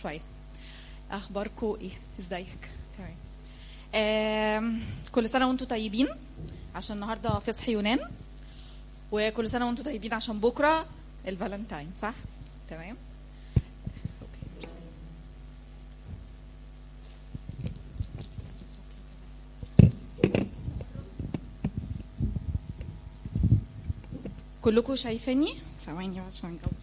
شويه. اخباركم ايه؟ ازيك؟ تمام. كل سنه وانتم طيبين عشان النهارده فصح يونان، وكل سنه وانتم طيبين عشان بكره الفالنتاين، صح؟ تمام. كلكم شايفيني؟ ثواني عشان نجاوب.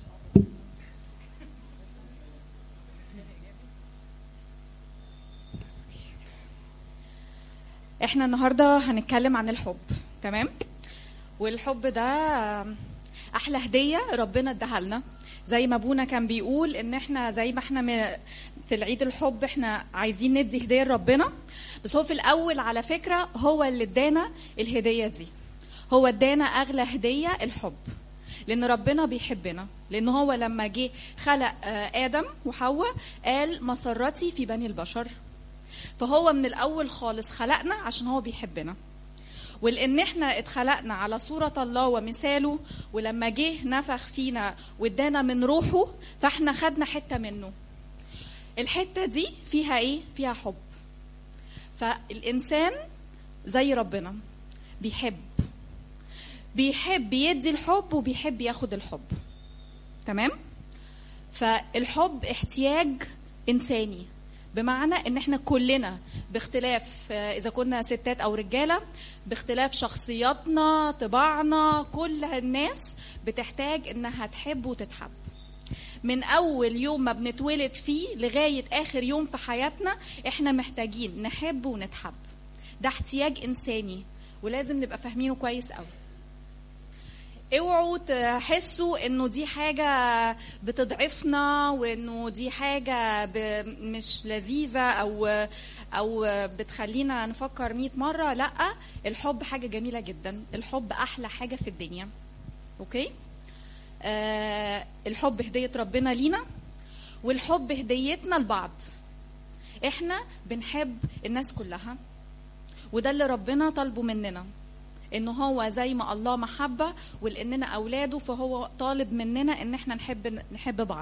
احنا النهارده هنتكلم عن الحب، تمام؟ والحب ده احلى هديه ربنا اداها لنا، زي ما ابونا كان بيقول ان احنا زي ما احنا في العيد الحب احنا عايزين ندي هديه لربنا، بس هو في الاول على فكره هو اللي ادانا الهديه دي، هو ادانا اغلى هديه الحب، لان ربنا بيحبنا، لان هو لما جه خلق ادم وحواء قال مسرتي في بني البشر، فهو من الاول خالص خلقنا عشان هو بيحبنا، ولان احنا اتخلقنا على صورة الله ومثاله، ولما جه نفخ فينا وادانا من روحه فاحنا خدنا حتة منه. الحتة دي فيها ايه؟ فيها حب. فالانسان زي ربنا بيحب يدي الحب وبيحب ياخد الحب، تمام؟ فالحب احتياج انساني، بمعنى ان احنا كلنا باختلاف اذا كنا ستات او رجاله، باختلاف شخصياتنا طباعنا، كل الناس بتحتاج انها تحب وتتحب. من اول يوم ما بنتولد فيه لغايه اخر يوم في حياتنا احنا محتاجين نحب ونتحب. ده احتياج انساني ولازم نبقى فاهمينه كويس قوي. اوعوا تحسوا انه دي حاجة بتضعفنا وانه دي حاجة مش لذيذة او بتخلينا نفكر 100 مرة. لا، الحب حاجة جميلة جدا، الحب احلى حاجة في الدنيا. اوكي؟ الحب هدية ربنا لينا، والحب هديتنا لبعض. احنا بنحب الناس كلها، وده اللي ربنا طلبه مننا، انه هو زي ما الله محبة ولاننا اولاده فهو طالب مننا ان احنا نحب بعض.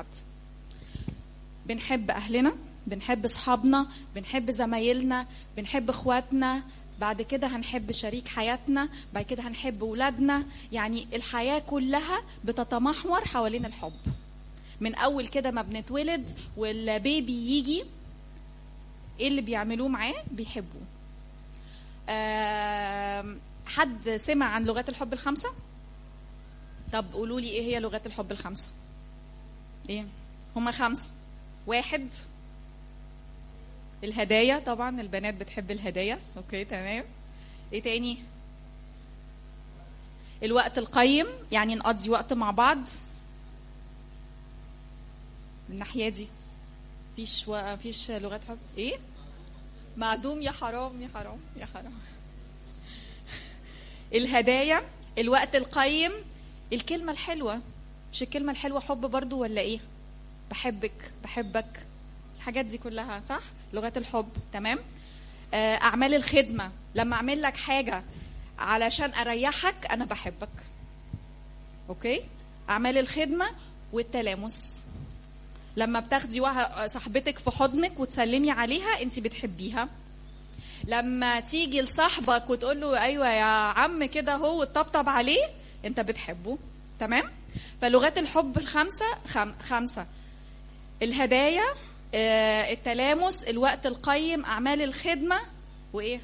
بنحب اهلنا، بنحب اصحابنا، بنحب زمايلنا، بنحب اخواتنا، بعد كده هنحب شريك حياتنا، بعد كده هنحب ولادنا. يعني الحياة كلها بتتمحور حوالين الحب. من اول كده ما بنتولد والبيبي يجي، ايه اللي بيعملوه معاه؟ بيحبوه. حد سمع عن لغات الحب الخمسة؟ طب قولوا لي ايه هي لغات الحب الخمسة؟ ايه هما؟ 5. 1 الهدايا، طبعا البنات بتحب الهدايا. اوكي تمام. ايه تاني؟ الوقت القيم، يعني نقضي وقت مع بعض. من الناحية دي فيش لغات حب. ايه؟ معدوم. يا حرام يا حرام يا حرام. الهدايا، الوقت القيم، الكلمة الحلوة. مش الكلمة الحلوة حب برضو ولا ايه؟ بحبك، الحاجات دي كلها صح؟ لغات الحب، تمام. اعمال الخدمة، لما اعمل لك حاجة علشان اريحك انا بحبك. اوكي؟ اعمال الخدمة. والتلامس، لما بتاخدي صاحبتك في حضنك وتسلمي عليها انت بتحبيها. لما تيجي لصاحبك وتقول له ايوه يا عم كده هو وتطبطب عليه، انت بتحبه، تمام. فلغات الحب الخمسة 5: الهدايا، التلامس، الوقت القيم، اعمال الخدمة، وايه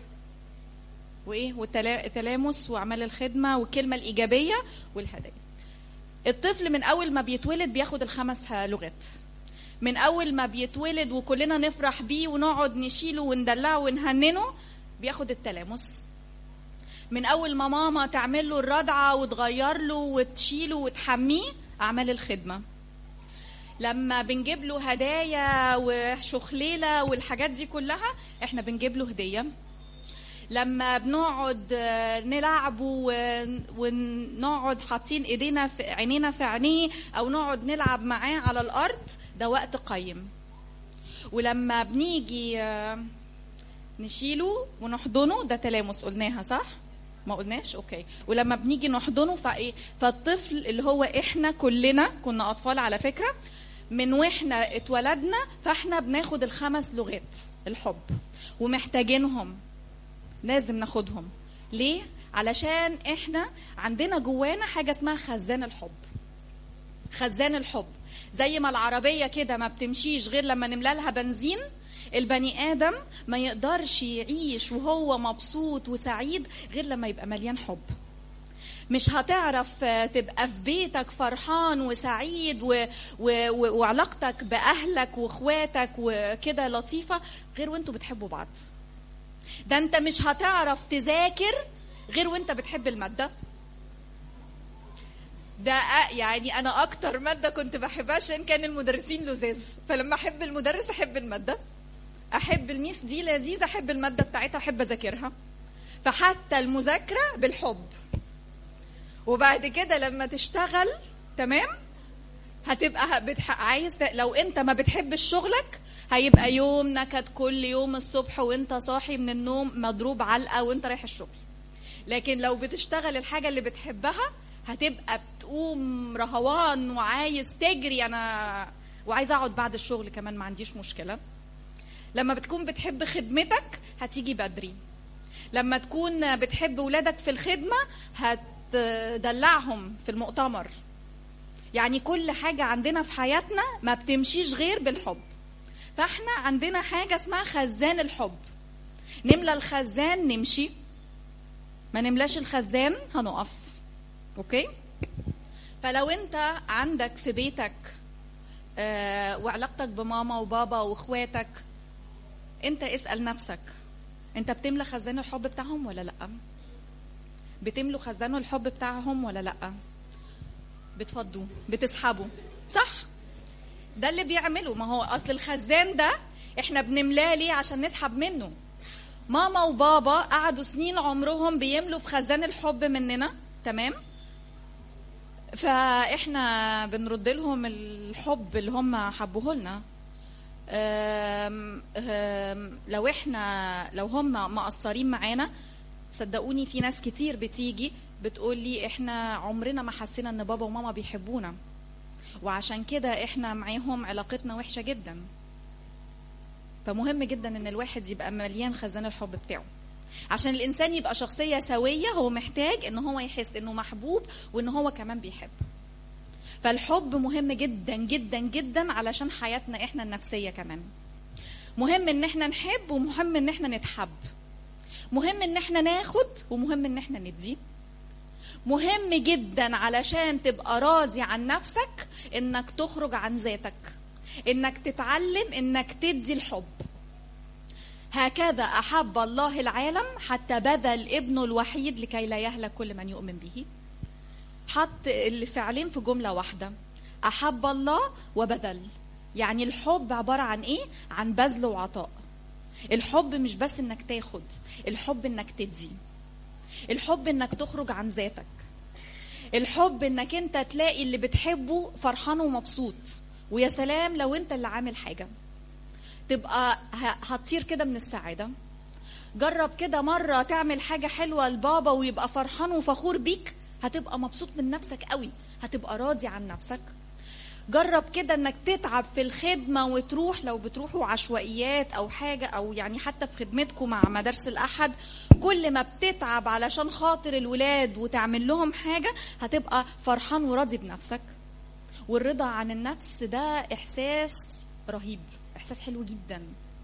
والتلامس واعمال الخدمة والكلمة الايجابية والهدايا. الطفل من اول ما بيتولد بياخد ال5 لغات. من اول ما بيتولد وكلنا نفرح بيه ونقعد نشيله وندلعه ونهننه، بياخد التلامس. من اول ما ماما تعمل له الرضعه وتغير له وتشيله وتحميه، اعمال الخدمه. لما بنجيب له هدايا وشخليله والحاجات دي كلها احنا بنجيب له هديه. لما بنقعد نلعبه ونقعد حاطين ايدينا في عينينا في عينيه او نقعد نلعب معاه على الارض، ده وقت قيم. ولما بنيجي نشيله ونحضنه، ده تلامس. قلناها صح؟ ما قلناش؟ اوكي. ولما بنيجي نحضنه فالطفل اللي هو احنا كلنا كنا اطفال على فكرة، من واحنا اتولدنا فاحنا بناخد ال5 لغات الحب، ومحتاجينهم، لازم ناخدهم. ليه؟ علشان احنا عندنا جوانا حاجة اسمها خزان الحب. خزان الحب زي ما العربية كده ما بتمشيش غير لما نملى لها بنزين، البني آدم ما يقدرش يعيش وهو مبسوط وسعيد غير لما يبقى مليان حب. مش هتعرف تبقى في بيتك فرحان وسعيد وعلاقتك بأهلك واخواتك وكده لطيفة غير وانتوا بتحبوا بعض. ده انت مش هتعرف تذاكر غير وانت بتحب المادة. ده يعني انا اكتر مادة كنت بحبها عشان كان المدرسين لذاذ، فلما احب المدرس احب المادة، احب الميس دي لذيذة احب المادة بتاعتها احب اذاكرها. فحتى المذاكرة بالحب. وبعد كده لما تشتغل تمام هتبقى عايز لو انت ما بتحبش شغلك هيبقى يوم نكد كل يوم الصبح وانت صاحي من النوم مضروب علقة وانت رايح الشغل. لكن لو بتشتغل الحاجة اللي بتحبها هتبقى بتقوم رهوان وعايز تجري انا وعايز اقعد بعد الشغل كمان ما عنديش مشكلة. لما بتكون بتحب خدمتك هتيجي بدري. لما تكون بتحب ولادك في الخدمة هتدلعهم في المؤتمر. يعني كل حاجة عندنا في حياتنا ما بتمشيش غير بالحب. فاحنا عندنا حاجة اسمها خزان الحب. نملى الخزان نمشي، ما نملاش الخزان هنقف. اوكي؟ فلو انت عندك في بيتك وعلاقتك بماما وبابا واخواتك، انت اسأل نفسك انت بتملى خزان الحب بتاعهم ولا لا؟ بتملوا خزان الحب بتاعهم ولا لا؟ بتفضوا، بتسحبوا، صح؟ ده اللي بيعمله. ما هو اصل الخزان ده احنا بنملاه ليه؟ عشان نسحب منه. ماما وبابا قعدوا سنين عمرهم بيملوا في خزان الحب مننا، تمام؟ فاحنا بنرد لهم الحب اللي هم حبوه لنا. لو هم مقصرين معانا، صدقوني في ناس كتير بتيجي بتقول لي احنا عمرنا ما حسينا ان بابا وماما بيحبونا، وعشان كده احنا معاهم علاقتنا وحشة جدا. فمهم جدا ان الواحد يبقى مليان خزان الحب بتاعه. عشان الانسان يبقى شخصية سوية هو محتاج ان هو يحس انه محبوب وان هو كمان بيحب. فالحب مهم جدا جدا جدا علشان حياتنا احنا النفسية كمان. مهم ان احنا نحب ومهم ان احنا نتحب. مهم ان احنا ناخد ومهم ان احنا ندي. مهم جدا علشان تبقى راضي عن نفسك انك تخرج عن ذاتك، انك تتعلم انك تدي الحب. هكذا احب الله العالم حتى بذل ابنه الوحيد لكي لا يهلك كل من يؤمن به. حط الفعلين في جملة واحدة، احب الله وبذل. يعني الحب عبارة عن ايه؟ عن بذل وعطاء. الحب مش بس انك تاخد، الحب انك تدي. الحب انك تخرج عن ذاتك. الحب انك انت تلاقي اللي بتحبه فرحان ومبسوط. ويا سلام لو انت اللي عامل حاجة تبقى هتطير كده من السعادة. جرب كده مرة تعمل حاجة حلوة لبابا ويبقى فرحان وفخور بيك، هتبقى مبسوط من نفسك قوي، هتبقى راضي عن نفسك. جرب كده انك تتعب في الخدمة وتروح، لو بتروحوا عشوائيات او حاجة او يعني حتى في خدمتكم مع مدارس الأحد، كل ما بتتعب علشان خاطر الولاد وتعمل لهم حاجة هتبقى فرحان وراضي بنفسك. والرضا عن النفس ده احساس رهيب، احساس حلو جدا.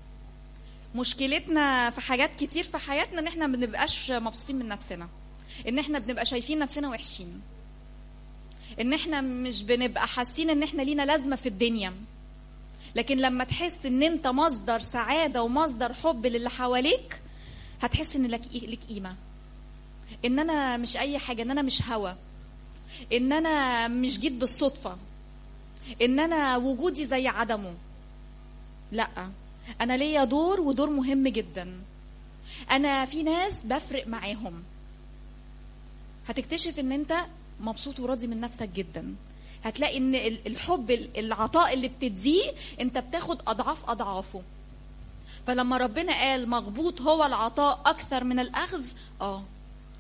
مشكلتنا في حاجات كتير في حياتنا ان احنا ما بنبقاش مبسوطين من نفسنا، ان احنا بنبقى شايفين نفسنا وحشين، ان احنا مش بنبقى حاسين ان احنا لينا لازمة في الدنيا. لكن لما تحس ان انت مصدر سعادة ومصدر حب للي حواليك هتحس ان لك قيمة، ان انا مش اي حاجة، ان انا مش هوا، ان انا مش جيت بالصدفة، ان انا وجودي زي عدمه. لا، انا ليا دور ودور مهم جدا. انا في ناس بفرق معاهم. هتكتشف ان انت مبسوط وراضي من نفسك جدا. هتلاقي ان الحب العطاء اللي بتديه انت بتاخد اضعاف اضعافه. فلما ربنا قال مغبوط هو العطاء اكثر من الاخذ،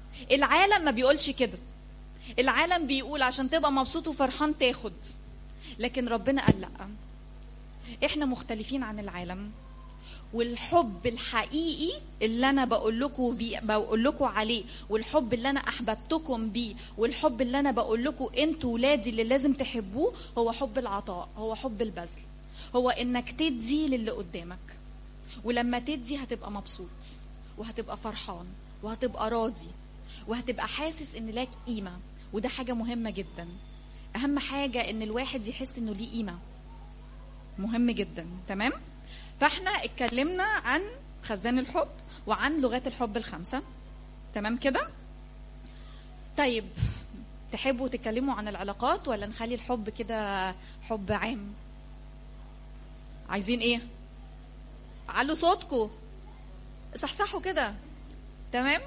العالم ما بيقولش كده. العالم بيقول عشان تبقى مبسوط وفرحان تاخد. لكن ربنا قال لا، احنا مختلفين عن العالم، والحب الحقيقي اللي انا بقول لكم عليه، والحب اللي انا احببتكم بيه، والحب اللي انا بقول لكم انتوا ولادي اللي لازم تحبوه، هو حب العطاء، هو حب البذل، هو انك تدي للي قدامك. ولما تدي هتبقى مبسوط، وهتبقى فرحان، وهتبقى راضي، وهتبقى حاسس ان لك قيمة. وده حاجة مهمة جدا. اهم حاجة ان الواحد يحس انه ليه قيمة، مهم جدا. تمام؟ فاحنا اتكلمنا عن خزان الحب وعن لغات الحب ال5. تمام كده؟ طيب، تحبوا تتكلموا عن العلاقات ولا نخلي الحب كده حب عام؟ عايزين ايه؟ علوا صوتكم، صحصحوا كده. تمام؟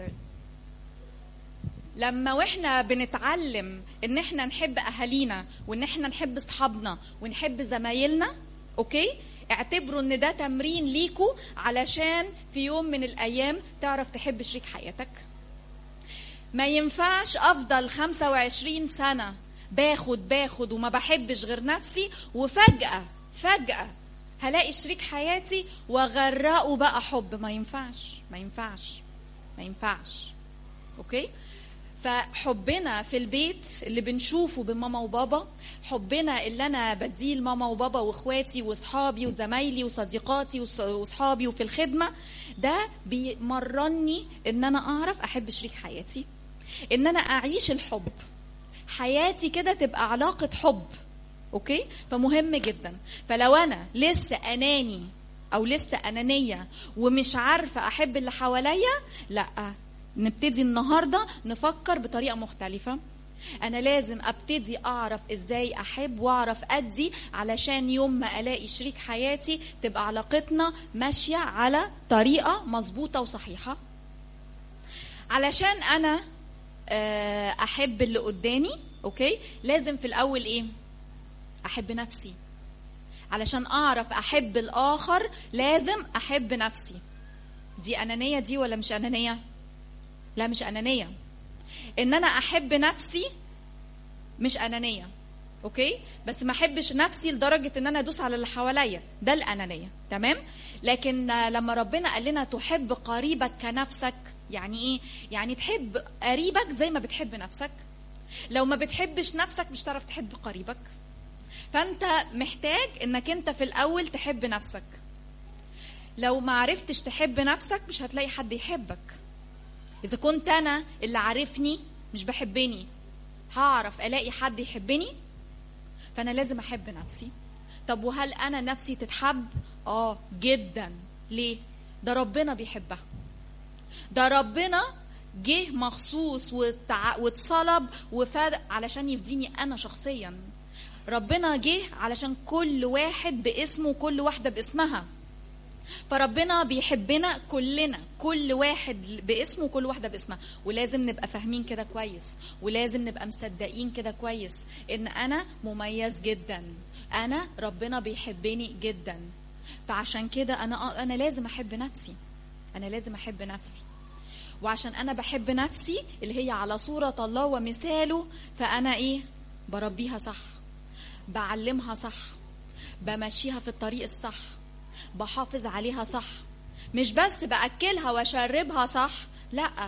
لما واحنا بنتعلم ان احنا نحب اهالينا، وان احنا نحب اصحابنا، ونحب زمايلنا، اوكي، اعتبروا ان ده تمرين ليكوا علشان في يوم من الايام تعرف تحب شريك حياتك. ما ينفعش افضل 25 سنة باخد وما بحبش غير نفسي، وفجأة هلاقي شريك حياتي وغرقه بقى حب. ما ينفعش. اوكي؟ فحبنا في البيت اللي بنشوفه بماما وبابا، حبنا اللي انا بديه لماما وبابا واخواتي واصحابي وزمايلي وصديقاتي واصحابي وفي الخدمة، ده بيمرني ان انا اعرف احب شريك حياتي، ان انا اعيش الحب، حياتي كده تبقى علاقة حب. اوكي؟ فمهم جدا. فلو انا لسه اناني او لسه انانية ومش عارفة احب اللي حواليا، لا، نبتدي النهاردة نفكر بطريقة مختلفة. أنا لازم أبتدي أعرف إزاي أحب وأعرف أدي، علشان يوم ما ألاقي شريك حياتي تبقى علاقتنا ماشية على طريقة مظبوطة وصحيحة. علشان أنا أحب اللي قدامي، أوكي، لازم في الأول إيه؟ أحب نفسي. علشان أعرف أحب الآخر لازم أحب نفسي. دي أنانية دي ولا مش أنانية؟ لا، مش أنانية. إن أنا أحب نفسي مش أنانية، أوكي؟ بس ما أحبش نفسي لدرجة إن أنا أدوس على اللي حواليا، ده الأنانية. تمام؟ لكن لما ربنا قال لنا تحب قريبك كنفسك، يعني إيه؟ يعني تحب قريبك زي ما بتحب نفسك. لو ما بتحبش نفسك مش هتعرف تحب قريبك. فأنت محتاج إنك أنت في الأول تحب نفسك. لو ما عرفتش تحب نفسك مش هتلاقي حد يحبك. إذا كنت أنا اللي عارفني مش بحبني، هعرف ألاقي حد يحبني؟ فأنا لازم أحب نفسي. طب وهل أنا نفسي تتحب؟ جدا. ليه؟ ده ربنا بيحبها. ده ربنا جه مخصوص واتصلب وفاد علشان يفديني أنا شخصيا. ربنا جه علشان كل واحد باسمه وكل واحدة باسمها. فربنا بيحبنا كلنا، كل واحد باسمه وكل واحدة باسمها. ولازم نبقى فاهمين كده كويس، ولازم نبقى مصدقين كده كويس ان انا مميز جدا، انا ربنا بيحبني جدا. فعشان كده انا لازم احب نفسي. انا لازم احب نفسي. وعشان انا بحب نفسي اللي هي على صورة الله ومثاله، فانا ايه؟ بربيها صح، بعلمها صح، بمشيها في الطريق الصح، بحافظ عليها صح. مش بس بأكلها واشربها صح، لا،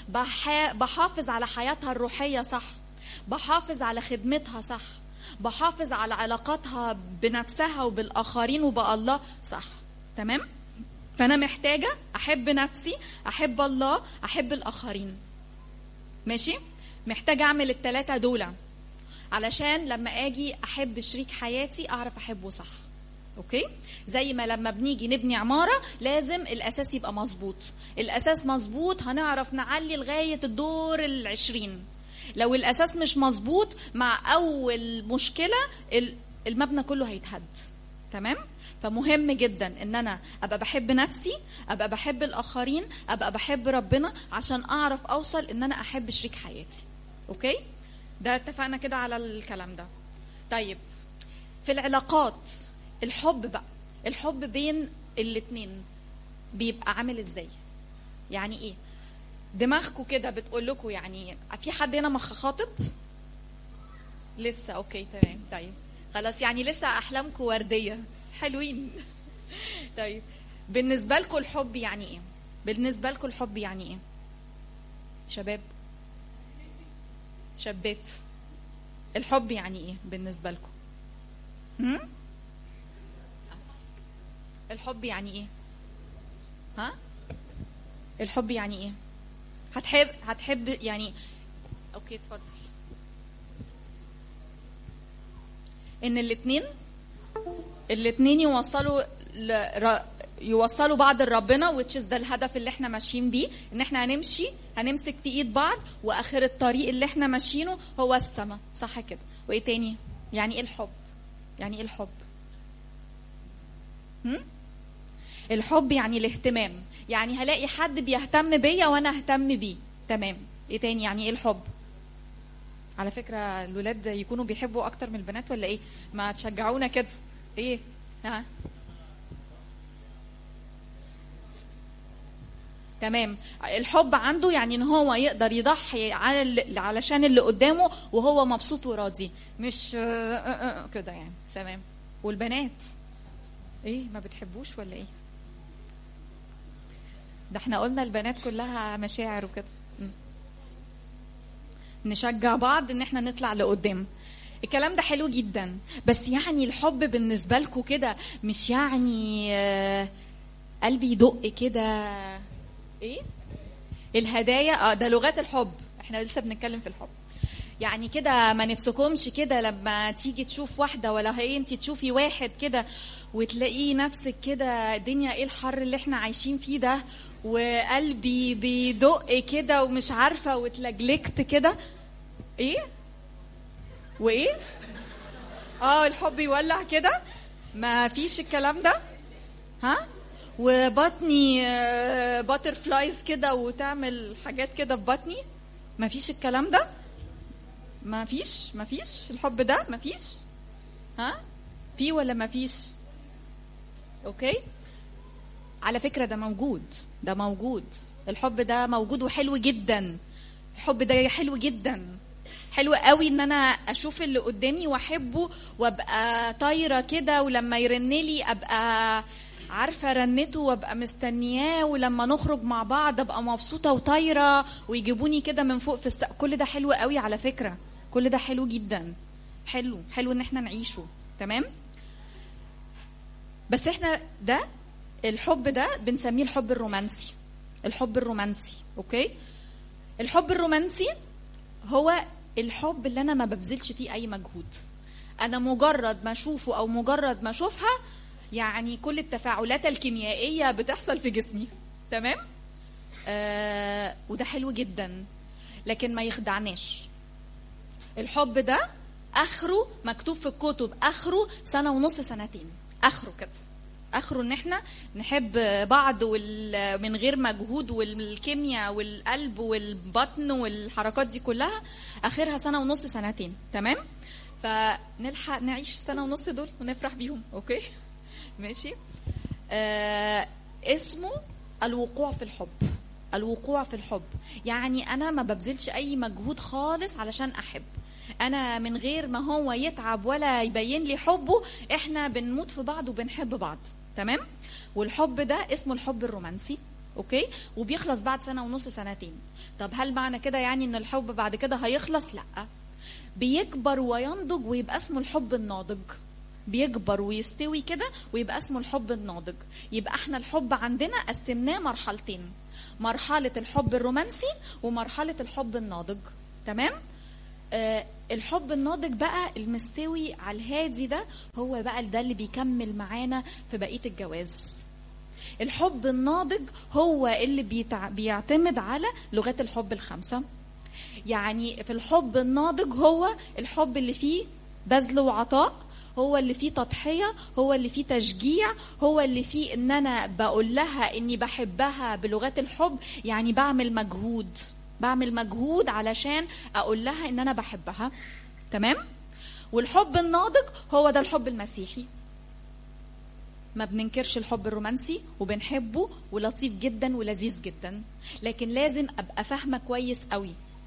بحافظ على حياتها الروحية صح، بحافظ على خدمتها صح، بحافظ على علاقاتها بنفسها وبالآخرين وبالله صح. تمام؟ فأنا محتاجة أحب نفسي، أحب الله، أحب الآخرين. ماشي؟ محتاجة أعمل الثلاثة دول علشان لما أجي أحب شريك حياتي أعرف أحبه صح. اوكي؟ زي ما لما بنيجي نبني عمارة لازم الاساس يبقى مظبوط. الاساس مظبوط هنعرف نعلي لغاية الدور 20. لو الاساس مش مظبوط مع اول مشكلة المبنى كله هيتهد. تمام؟ فمهم جدا ان انا ابقى بحب نفسي، ابقى بحب الاخرين، ابقى بحب ربنا، عشان اعرف اوصل ان انا احب شريك حياتي. اوكي؟ ده اتفقنا كده على الكلام ده. طيب، في العلاقات الحب بقى، الحب بين الاتنين بيبقى عامل ازاي؟ يعني ايه؟ دماغكم كده بتقول لكم يعني في حد هنا خاطب؟ لسه؟ اوكي تمام. طيب خلاص يعني لسه احلامكم ورديه، حلوين. طيب بالنسبه لكم الحب يعني ايه؟ بالنسبه لكم الحب يعني ايه شباب شابات؟ الحب يعني ايه بالنسبه لكم؟ الحب يعني ايه؟ ها؟ الحب يعني ايه؟ هتحب يعني اوكي اتفضل. ان الاتنين يوصلوا بعض لربنا، which is ده الهدف اللي احنا ماشيين بيه، ان احنا هنمسك في ايد بعض، واخر الطريق اللي احنا ماشيينه هو السما، صح كده؟ وايه تاني؟ يعني ايه الحب؟ يعني ايه الحب؟ الحب يعني الاهتمام، يعني هلاقي حد بيهتم بيا وانا اهتم بيه. تمام. ايه تاني؟ يعني ايه الحب؟ على فكرة الولاد يكونوا بيحبوا اكتر من البنات ولا ايه؟ ما تشجعونا كده. ايه؟ ها؟ تمام. الحب عنده يعني ان هو يقدر يضحي علشان اللي قدامه وهو مبسوط وراضي، مش كده يعني. تمام. والبنات ايه، ما بتحبوش ولا ايه؟ ده احنا قلنا البنات كلها مشاعر وكده. نشجع بعض ان احنا نطلع لقدام. الكلام ده حلو جدا، بس يعني الحب بالنسبة لكم كده مش يعني قلبي يدق كده؟ ايه الهدايا؟ ده لغات الحب، احنا لسه بنتكلم في الحب. يعني كده ما نفسكمش كده لما تيجي تشوف واحدة، ولا هي انت تشوفي واحد كده وتلاقيه نفسك كده، الدنيا ايه الحر اللي احنا عايشين فيه ده، وقلبي بيدق كده ومش عارفة وتلجلكت كده؟ ايه وايه؟ الحب يولع كده؟ ما فيش الكلام ده. ها؟ وبطني باتر فلايز كده وتعمل حاجات كده في بطني؟ ما فيش الكلام ده. ما فيش الحب ده، ما فيش. ها؟ في ولا ما فيش؟ اوكي. على فكرة ده موجود الحب ده موجود وحلو جدا. الحب ده حلو جدا، حلو قوي ان انا اشوف اللي قدامي واحبه وابقى طايره كده، ولما يرنلي ابقى عارفه رنته وابقى مستنياه، ولما نخرج مع بعض ابقى مبسوطه وطايره ويجيبوني كده من فوق في السقف. كل ده حلو قوي على فكره، كل ده حلو جدا، حلو ان احنا نعيشه. تمام. بس احنا ده الحب ده بنسميه الحب الرومانسي. اوكي. الحب الرومانسي هو الحب اللي انا ما ببذلش فيه اي مجهود، انا مجرد ما اشوفه او مجرد ما اشوفها يعني كل التفاعلات الكيميائيه بتحصل في جسمي. تمام. وده حلو جدا، لكن ما يخدعناش. الحب ده اخره مكتوب في الكتب، اخره 1.5 سنة 2 اخره كده، اخره ان احنا نحب بعض من غير مجهود، والكيمياء والقلب والبطن والحركات دي كلها اخرها 1.5 سنة 2. تمام. فنلحق نعيش 1.5 دول ونفرح بيهم. اوكي ماشي. اسمه الوقوع في الحب. يعني انا ما ببذلش اي مجهود خالص علشان احب، انا من غير ما هو يتعب ولا يبين لي حبه احنا بنموت في بعض وبنحب بعض. تمام. والحب ده اسمه الحب الرومانسي. اوكي. وبيخلص بعد 1.5 سنة 2. طب هل معنى كده يعني ان الحب بعد كده هيخلص؟ لا، بيكبر وينضج ويبقى اسمه الحب الناضج. بيكبر ويستوي كده ويبقى اسمه الحب الناضج. يبقى احنا الحب عندنا قسمناه مرحلتين، مرحلة الحب الرومانسي ومرحلة الحب الناضج. تمام. الحب الناضج بقى المستوي على الهادي ده هو بقى ده اللي بيكمل معانا في بقية الجواز. الحب الناضج هو اللي بيعتمد على لغات الحب ال5. يعني في الحب الناضج هو الحب اللي فيه بذل وعطاء، هو اللي فيه تضحية، هو اللي فيه تشجيع، هو اللي فيه ان انا بقول لها اني بحبها بلغات الحب، يعني بعمل مجهود علشان اقول لها ان انا بحبها. تمام. والحب الناضج هو ده الحب المسيحي. ما بننكرش الحب الرومانسي وبنحبه ولطيف جدا ولذيذ جدا، لكن لازم ابقى فاهمه كويس قوي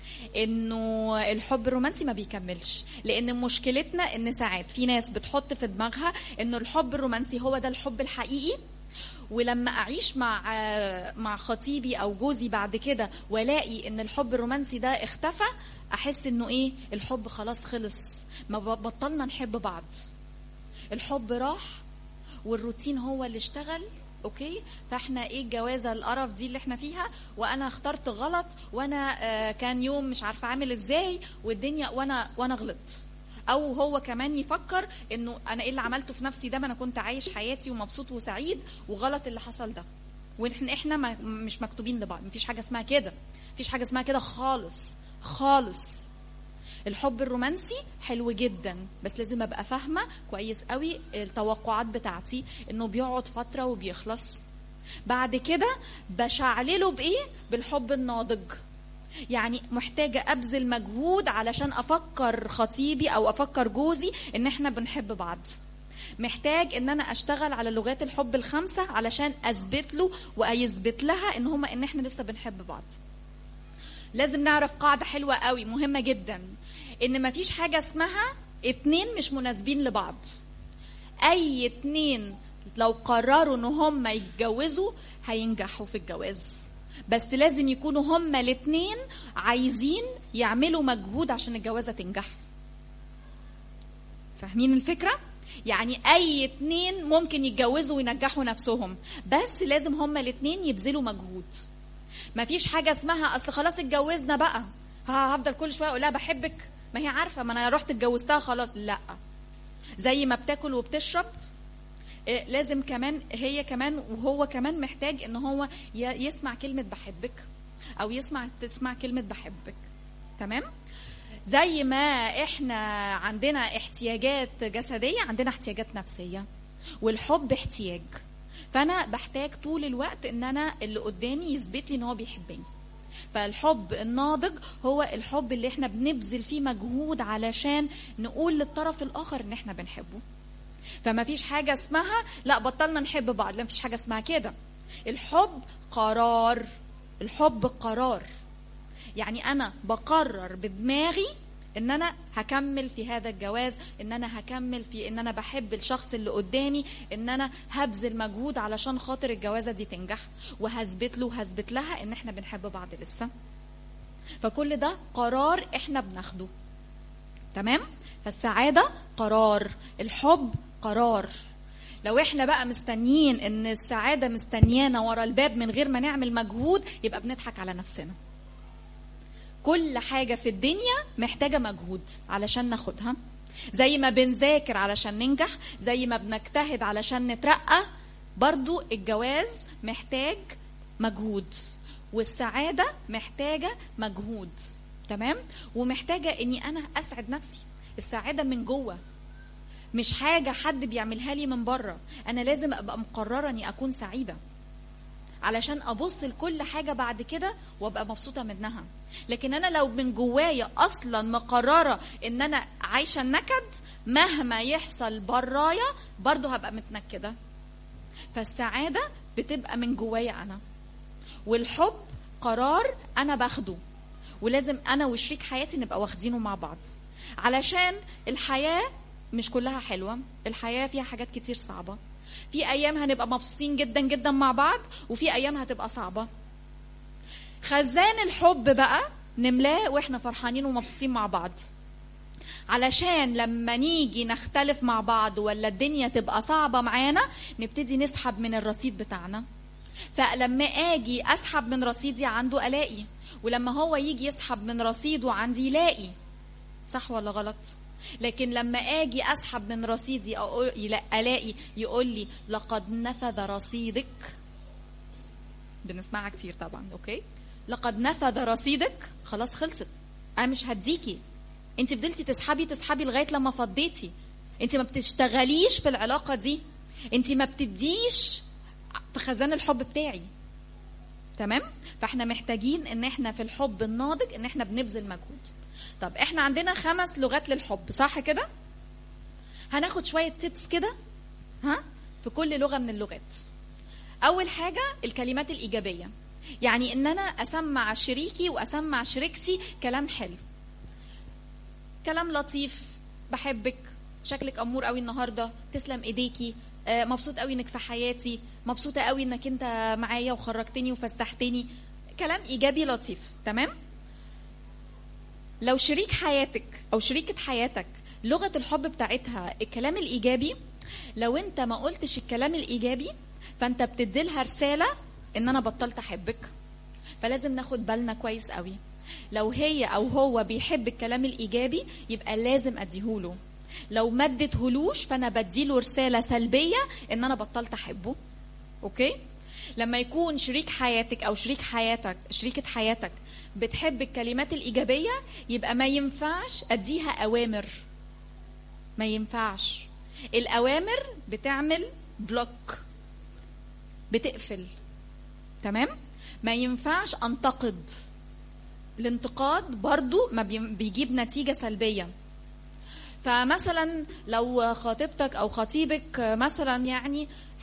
انه الحب الرومانسي ما بيكملش، لان مشكلتنا ان ساعات في ناس بتحط في دماغها انه الحب الرومانسي هو ده الحب الحقيقي، ولما اعيش مع خطيبي او جوزي بعد كده والاقي ان الحب الرومانسي ده اختفى، احس انه ايه، الحب خلاص خلص، ما بطلنا نحب بعض، الحب راح والروتين هو اللي اشتغل. اوكي، فاحنا ايه الجوازه القرف دي اللي احنا فيها، وانا اخترت غلط، وانا كان يوم مش عارفه عامل ازاي والدنيا، وانا غلطت. او هو كمان يفكر انه انا ايه اللي عملته في نفسي ده، ما انا كنت عايش حياتي ومبسوط وسعيد، وغلط اللي حصل ده. واحنا مش مكتوبين لبعض، مفيش حاجه اسمها كده، مفيش حاجه اسمها كده خالص خالص. الحب الرومانسي حلو جدا، بس لازم ابقى فاهمه كويس قوي التوقعات بتاعتي، انه بيقعد فتره وبيخلص. بعد كده بشعلله بايه؟ بالحب الناضج. يعني محتاجه ابذل مجهود علشان افكر خطيبي او افكر جوزي ان احنا بنحب بعض. محتاج ان انا اشتغل على لغات الحب ال5 علشان اثبت له واثبت لها ان احنا لسه بنحب بعض. لازم نعرف قاعده حلوه قوي مهمه جدا، ان مفيش حاجه اسمها 2 مش مناسبين لبعض. اي 2 لو قرروا ان هم يتجوزوا هينجحوا في الجواز، بس لازم يكونوا هما الاتنين عايزين يعملوا مجهود عشان الجوازة تنجح. فاهمين الفكرة؟ يعني اي 2 ممكن يتجوزوا وينجحوا نفسهم، بس لازم هما الاتنين يبذلوا مجهود. مفيش حاجة اسمها اصل خلاص اتجوزنا بقى هفضل كل شوية اقول لها بحبك، ما هي عارفة ما انا رحت اتجوزتها خلاص. لا، زي ما بتاكل وبتشرب لازم كمان هي كمان وهو كمان محتاج ان هو يسمع كلمة بحبك، او تسمع كلمة بحبك. تمام؟ زي ما احنا عندنا احتياجات جسدية، عندنا احتياجات نفسية، والحب احتياج. فانا بحتاج طول الوقت ان انا اللي قدامي يثبت لي ان هو بيحبني. فالحب الناضج هو الحب اللي احنا بنبذل فيه مجهود علشان نقول للطرف الاخر ان احنا بنحبه. فما فيش حاجة اسمها لا بطلنا نحب بعض، لا مفيش حاجة اسمها كده. الحب قرار، الحب قرار. يعني أنا بقرر بدماغي إن أنا هكمل في هذا الجواز، إن أنا هكمل في إن أنا بحب الشخص اللي قدامي، إن أنا هبذل مجهود علشان خاطر الجوازة دي تنجح، وهثبت له وهثبت لها إن إحنا بنحب بعض لسه. فكل ده قرار إحنا بناخده. تمام؟ فالسعادة قرار، الحب قرار. لو احنا بقى مستنيين ان السعادة مستنيانا ورا الباب من غير ما نعمل مجهود، يبقى بنضحك على نفسنا. كل حاجة في الدنيا محتاجة مجهود علشان ناخدها. زي ما بنذاكر علشان ننجح، زي ما بنجتهد علشان نترقى، برضو الجواز محتاج مجهود، والسعادة محتاجة مجهود. تمام؟ ومحتاجة اني انا اسعد نفسي. السعادة من جوه، مش حاجة حد بيعملها لي من بره. أنا لازم أبقى مقررة أني أكون سعيدة علشان أبص لكل حاجة بعد كده وأبقى مبسوطة منها. لكن أنا لو من جوايا أصلا مقررة أن أنا عايشة النكد، مهما يحصل برايا برضو هبقى متنكدة. فالسعادة بتبقى من جوايا أنا، والحب قرار أنا باخده، ولازم أنا وشريك حياتي نبقى واخدينه مع بعض، علشان الحياة مش كلها حلوة. الحياة فيها حاجات كتير صعبة. في أيام هنبقى مبسوطين جدا جدا مع بعض، وفي أيام هتبقى صعبة. خزان الحب بقى نملاه وإحنا فرحانين ومبسوطين مع بعض، علشان لما نيجي نختلف مع بعض ولا الدنيا تبقى صعبة معانا نبتدي نسحب من الرصيد بتاعنا. فلما أجي أسحب من رصيدي عنده ألاقي، ولما هو يجي يسحب من رصيده عندي يلاقي. صح ولا غلط؟ لكن لما اجي اسحب من رصيدي الاقي يقول لي لقد نفذ رصيدك. بنسمعها كتير طبعا. اوكي، لقد نفذ رصيدك، خلاص خلصت، انا مش هديكي. انت فضلتي تسحبي لغايه لما فضيتي. انت ما بتشتغليش في العلاقه دي، انت ما بتديش في خزان الحب بتاعي. تمام؟ فاحنا محتاجين ان احنا في الحب الناضج ان احنا بنبذل مجهود. طب احنا عندنا 5 لغات للحب، صح كده؟ هناخد شوية تيبس كده في كل لغة من اللغات. اول حاجة الكلمات الإيجابية. يعني ان انا اسمع شريكي واسمع شريكتي كلام حلو، كلام لطيف، بحبك، شكلك امور قوي النهارده، تسلم ايديكي، مبسوط قوي انك في حياتي، مبسوطه قوي انك انت معايا وخرجتني وفسحتني، كلام ايجابي لطيف. تمام. لو شريك حياتك او شريكه حياتك لغه الحب بتاعتها الكلام الايجابي، لو انت ما قلتش الكلام الايجابي فانت بتديلها رساله ان انا بطلت احبك. فلازم ناخد بالنا كويس قوي. لو هي او هو بيحب الكلام الايجابي يبقى لازم اديهوله. لو ما اديتهولوش فانا بديله رساله سلبيه ان انا بطلت احبه. اوكي. لما يكون شريك حياتك او شريكه حياتك بتحب الكلمات الايجابيه يبقى ما ينفعش اديها اوامر. ما ينفعش. الاوامر بتعمل بلوك، بتقفل. تمام. ما ينفعش انتقد. الانتقاد برضو ما بيجيب نتيجة سلبية. فمثلا لو خطيبتك او خطيبك مثلا يعني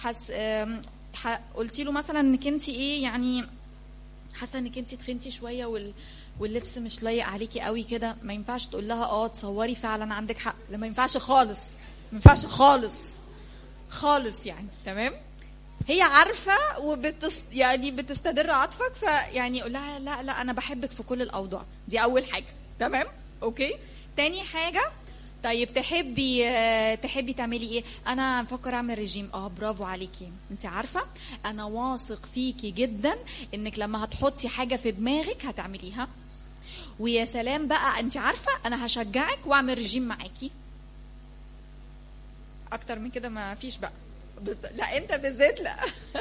قلتي له مثلا انك انت ايه يعني حاسه انك انت تخنتي شويه واللبس مش لايق عليكي قوي كده، ما ينفعش تقول لها تصوري فعلا عندك حق. لا، ما ينفعش خالص، ما ينفعش خالص خالص يعني. تمام. هي عارفه يعني بتستدر عاطفك، فيعني يقول لها لا لا انا بحبك في كل الاوضاع. دي اول حاجه. تمام. اوكي. تاني حاجه، طيب تحبي تعملي ايه؟ انا بفكر اعمل ريجيم. برافو عليكي، انت عارفه انا واثق فيكي جدا انك لما هتحطي حاجه في دماغك هتعمليها، ويا سلام بقى انت عارفه انا هشجعك واعمل ريجيم معاكي. اكتر من كده ما فيش بقى. لا انت بالذات لا.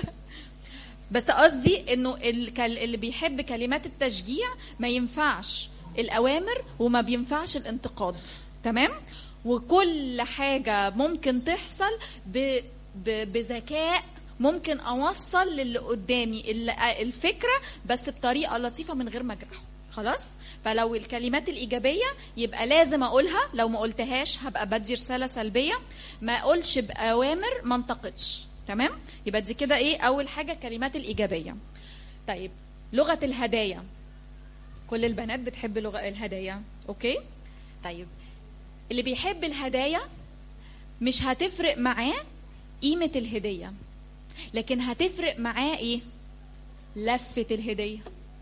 بس قصدي انه اللي بيحب كلمات التشجيع ما ينفعش الاوامر وما بينفعش الانتقاد. تمام. وكل حاجه ممكن تحصل بذكاء، ممكن اوصل للي قدامي الفكره بس بطريقه لطيفه من غير ما اجرحه. خلاص. فلو الكلمات الايجابيه يبقى لازم اقولها، لو ما قلتهاش هبقى بدي رساله سلبيه. ما اقولش باوامر، ما انتقدش. تمام. يبقى دي كده ايه اول حاجه، الكلمات الايجابيه. طيب لغه الهدايا، كل البنات بتحب لغه الهدايا. اوكي. طيب اللي بيحب الهدايا مش هتفرق معاه قيمه الهديه، لكن هتفرق معاه ايه؟ لفه الهديه.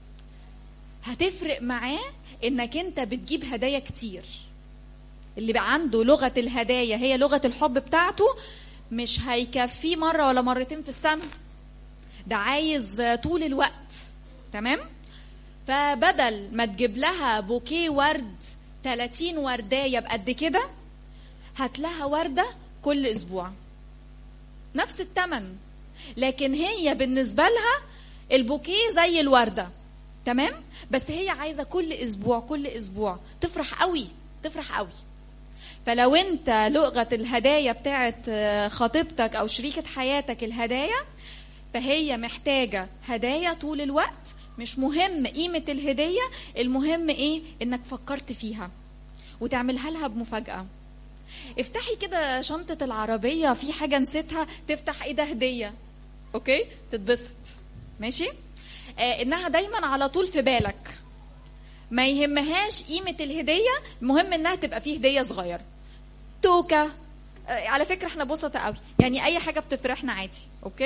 هتفرق معاه انك انت بتجيب هدايا كتير. اللي بقى عنده لغة الهدايا هي لغة الحب بتاعته مش هيكفيه مرة ولا مرتين في السنة، ده عايز طول الوقت. تمام. فبدل ما تجيب لها بوكيه ورد 30 ورداية بقد كده، هات لها وردة كل اسبوع نفس الثمن، لكن هي بالنسبة لها البوكيه زي الوردة. تمام. بس هي عايزه كل اسبوع تفرح قوي، تفرح قوي. فلو انت لغه الهدايا بتاعت خطيبتك او شريكه حياتك الهدايا، فهي محتاجه هدايا طول الوقت. مش مهم قيمه الهديه، المهم ايه؟ انك فكرت فيها وتعملها لها بمفاجاه. افتحي كده شنطه العربيه، في حاجه نسيتها، تفتح ايه ده؟ هديه. اوكي. تتبسط. ماشي. انها دايما على طول في بالك، ما يهمهاش قيمة الهدية، المهم انها تبقى فيه هدية صغيرة، توكة. على فكرة احنا بسطة قوي، يعني اي حاجة بتفرحنا عادي. اوكي.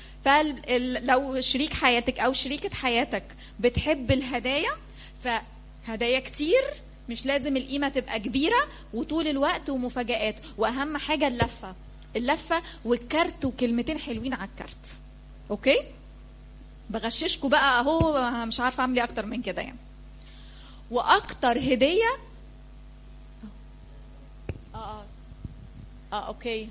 فلو شريك حياتك او شريكة حياتك بتحب الهدايا، فهدايا كتير، مش لازم القيمة تبقى كبيرة، وطول الوقت ومفاجآت. واهم حاجة اللفة والكارت وكلمتين حلوين على الكارت. اوكي. بغششكوا بقى اهو، مش عارفه اعمل ايه اكتر من كده يعني. واكتر هديه اوكي.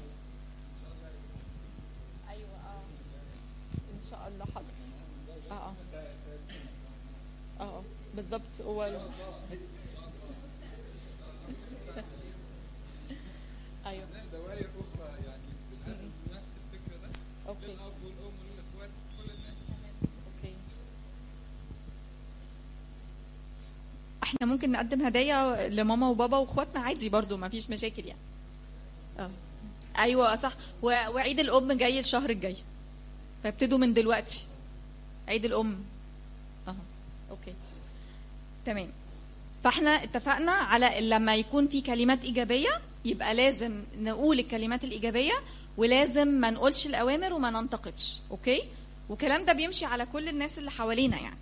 ايوه ان شاء الله. حاضر. بالظبط. هو ايوه دوائر اخرى يعني بنقدم نفس الفكره ده. اوكي. الاب والام والاخوات كل الناس. اوكي. احنا ممكن نقدم هدايا لماما وبابا واخواتنا عادي برضو، ما فيش مشاكل يعني. ايوه صح. وعيد الام جاي الشهر الجاي، فابتدوا من دلوقتي. عيد الام اوكي تمام. فاحنا اتفقنا على لما يكون في كلمات ايجابيه يبقى لازم نقول الكلمات الايجابيه، ولازم ما نقولش الاوامر وما ننتقدش. اوكي، والكلام ده بيمشي على كل الناس اللي حوالينا يعني.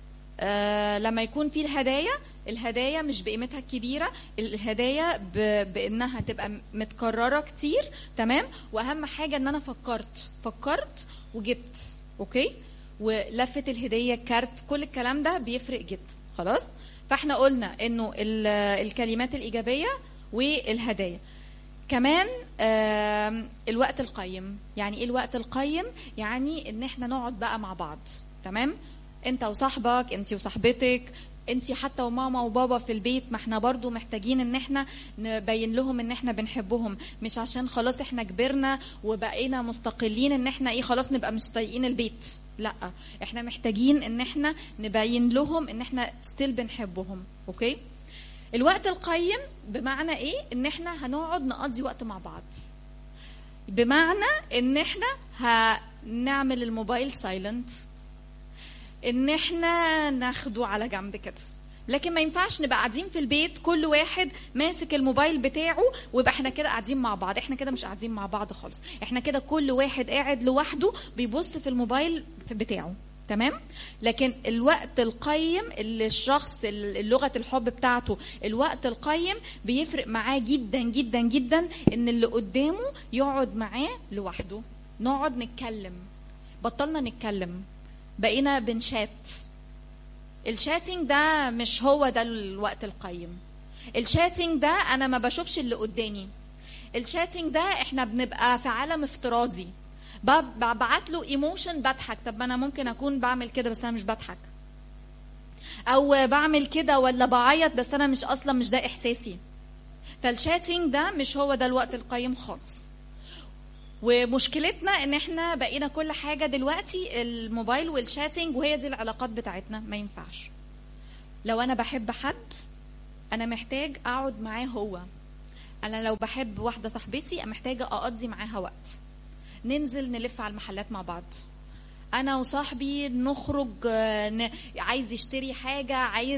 لما يكون في الهدايا مش بقيمتها الكبيره، الهدايا بانها تبقى متكرره كتير. تمام. واهم حاجه ان انا فكرت وجبت. اوكي، ولفه الهديه، كارت، كل الكلام ده بيفرق جدا. خلاص، فاحنا قلنا انه الكلمات الايجابيه والهدايا. كمان الوقت القيم. يعني ايه الوقت القيم؟ يعني ان احنا نقعد بقى مع بعض. تمام، انت وصاحبك، انت وصاحبتك، انت حتى وماما وبابا في البيت. ما احنا برضو محتاجين ان احنا نبين لهم ان احنا بنحبهم، مش عشان خلاص احنا كبرنا وبقينا مستقلين ان احنا ايه خلاص نبقى مش طايقين البيت. لا، احنا محتاجين ان احنا نبين لهم ان احنا ستيل بنحبهم. اوكي، الوقت القيم بمعنى ايه؟ ان احنا هنقعد نقضي وقت مع بعض، بمعنى ان احنا هنعمل الموبايل سايلنت، ان احنا ناخده على جنب كده. لكن ما ينفعش نبقى قاعدين في البيت كل واحد ماسك الموبايل بتاعه ويبقى احنا كده قاعدين مع بعض. احنا كده مش قاعدين مع بعض خالص، احنا كده كل واحد قاعد لوحده بيبص في الموبايل بتاعه. تمام. لكن الوقت القيم اللي الشخص اللغة الحب بتاعته الوقت القيم بيفرق معاه جدا جدا جدا ان اللي قدامه يقعد معاه لوحده، نقعد نتكلم. بطلنا نتكلم، بقينا بنشات. الشاتينج ده مش هو ده الوقت القيم. الشاتينج ده انا ما بشوفش اللي قدامي. الشاتينج ده احنا بنبقى في عالم افتراضي، ببعت له ايموشن بضحك. طب ما انا ممكن اكون بعمل كده بس انا مش بضحك، او بعمل كده ولا بعيط بس انا مش اصلا مش ده احساسي. فالشاتينج ده مش هو ده الوقت القيم خالص. ومشكلتنا ان احنا بقينا كل حاجه دلوقتي الموبايل والشاتينج، وهي دي العلاقات بتاعتنا. ما ينفعش. لو انا بحب حد انا محتاج اقعد معاه هو. انا لو بحب واحده صاحبتي انا محتاجه اقضي معاها وقت، ننزل نلف على المحلات مع بعض، انا وصاحبي نخرج، عايز يشتري حاجه،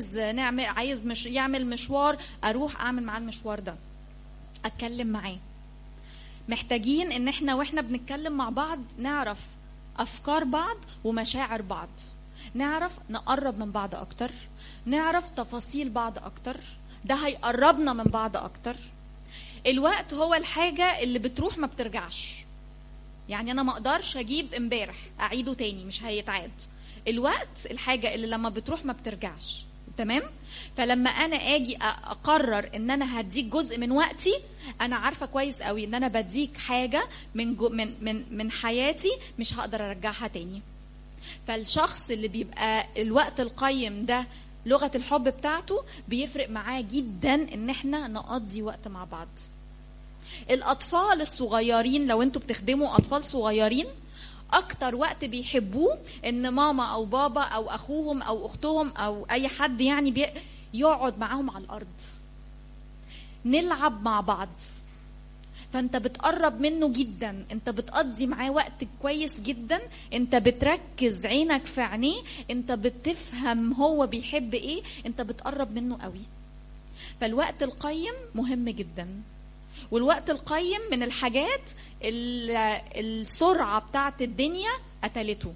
عايز يعمل مشوار، اروح اعمل معاه المشوار ده، اتكلم معاه. محتاجين ان احنا واحنا بنتكلم مع بعض نعرف افكار بعض ومشاعر بعض، نعرف نقرب من بعض اكتر، نعرف تفاصيل بعض اكتر. ده هيقربنا من بعض اكتر. الوقت هو الحاجه اللي بتروح ما بترجعش. يعني انا ما اقدرش اجيب امبارح اعيده تاني، مش هيتعاد. الوقت الحاجه اللي لما بتروح ما بترجعش. تمام. فلما انا اجي اقرر ان انا هديك جزء من وقتي، انا عارفه كويس قوي ان انا بديك حاجه من حياتي مش هقدر ارجعها تاني. فالشخص اللي بيبقى الوقت القيم ده لغه الحب بتاعته بيفرق معاه جدا ان احنا نقضي وقت مع بعض. الاطفال الصغيرين، لو انتوا بتخدموا اطفال صغيرين، اكتر وقت بيحبوه ان ماما او بابا او اخوهم او اختهم او اي حد يعني يقعد معاهم على الارض نلعب مع بعض. فانت بتقرب منه جدا، انت بتقضي معاه وقت كويس جدا، انت بتركز عينك في عينيه، انت بتفهم هو بيحب ايه، انت بتقرب منه قوي. فالوقت القيم مهم جدا. والوقت القيم من الحاجات السرعة بتاعت الدنيا قتلته.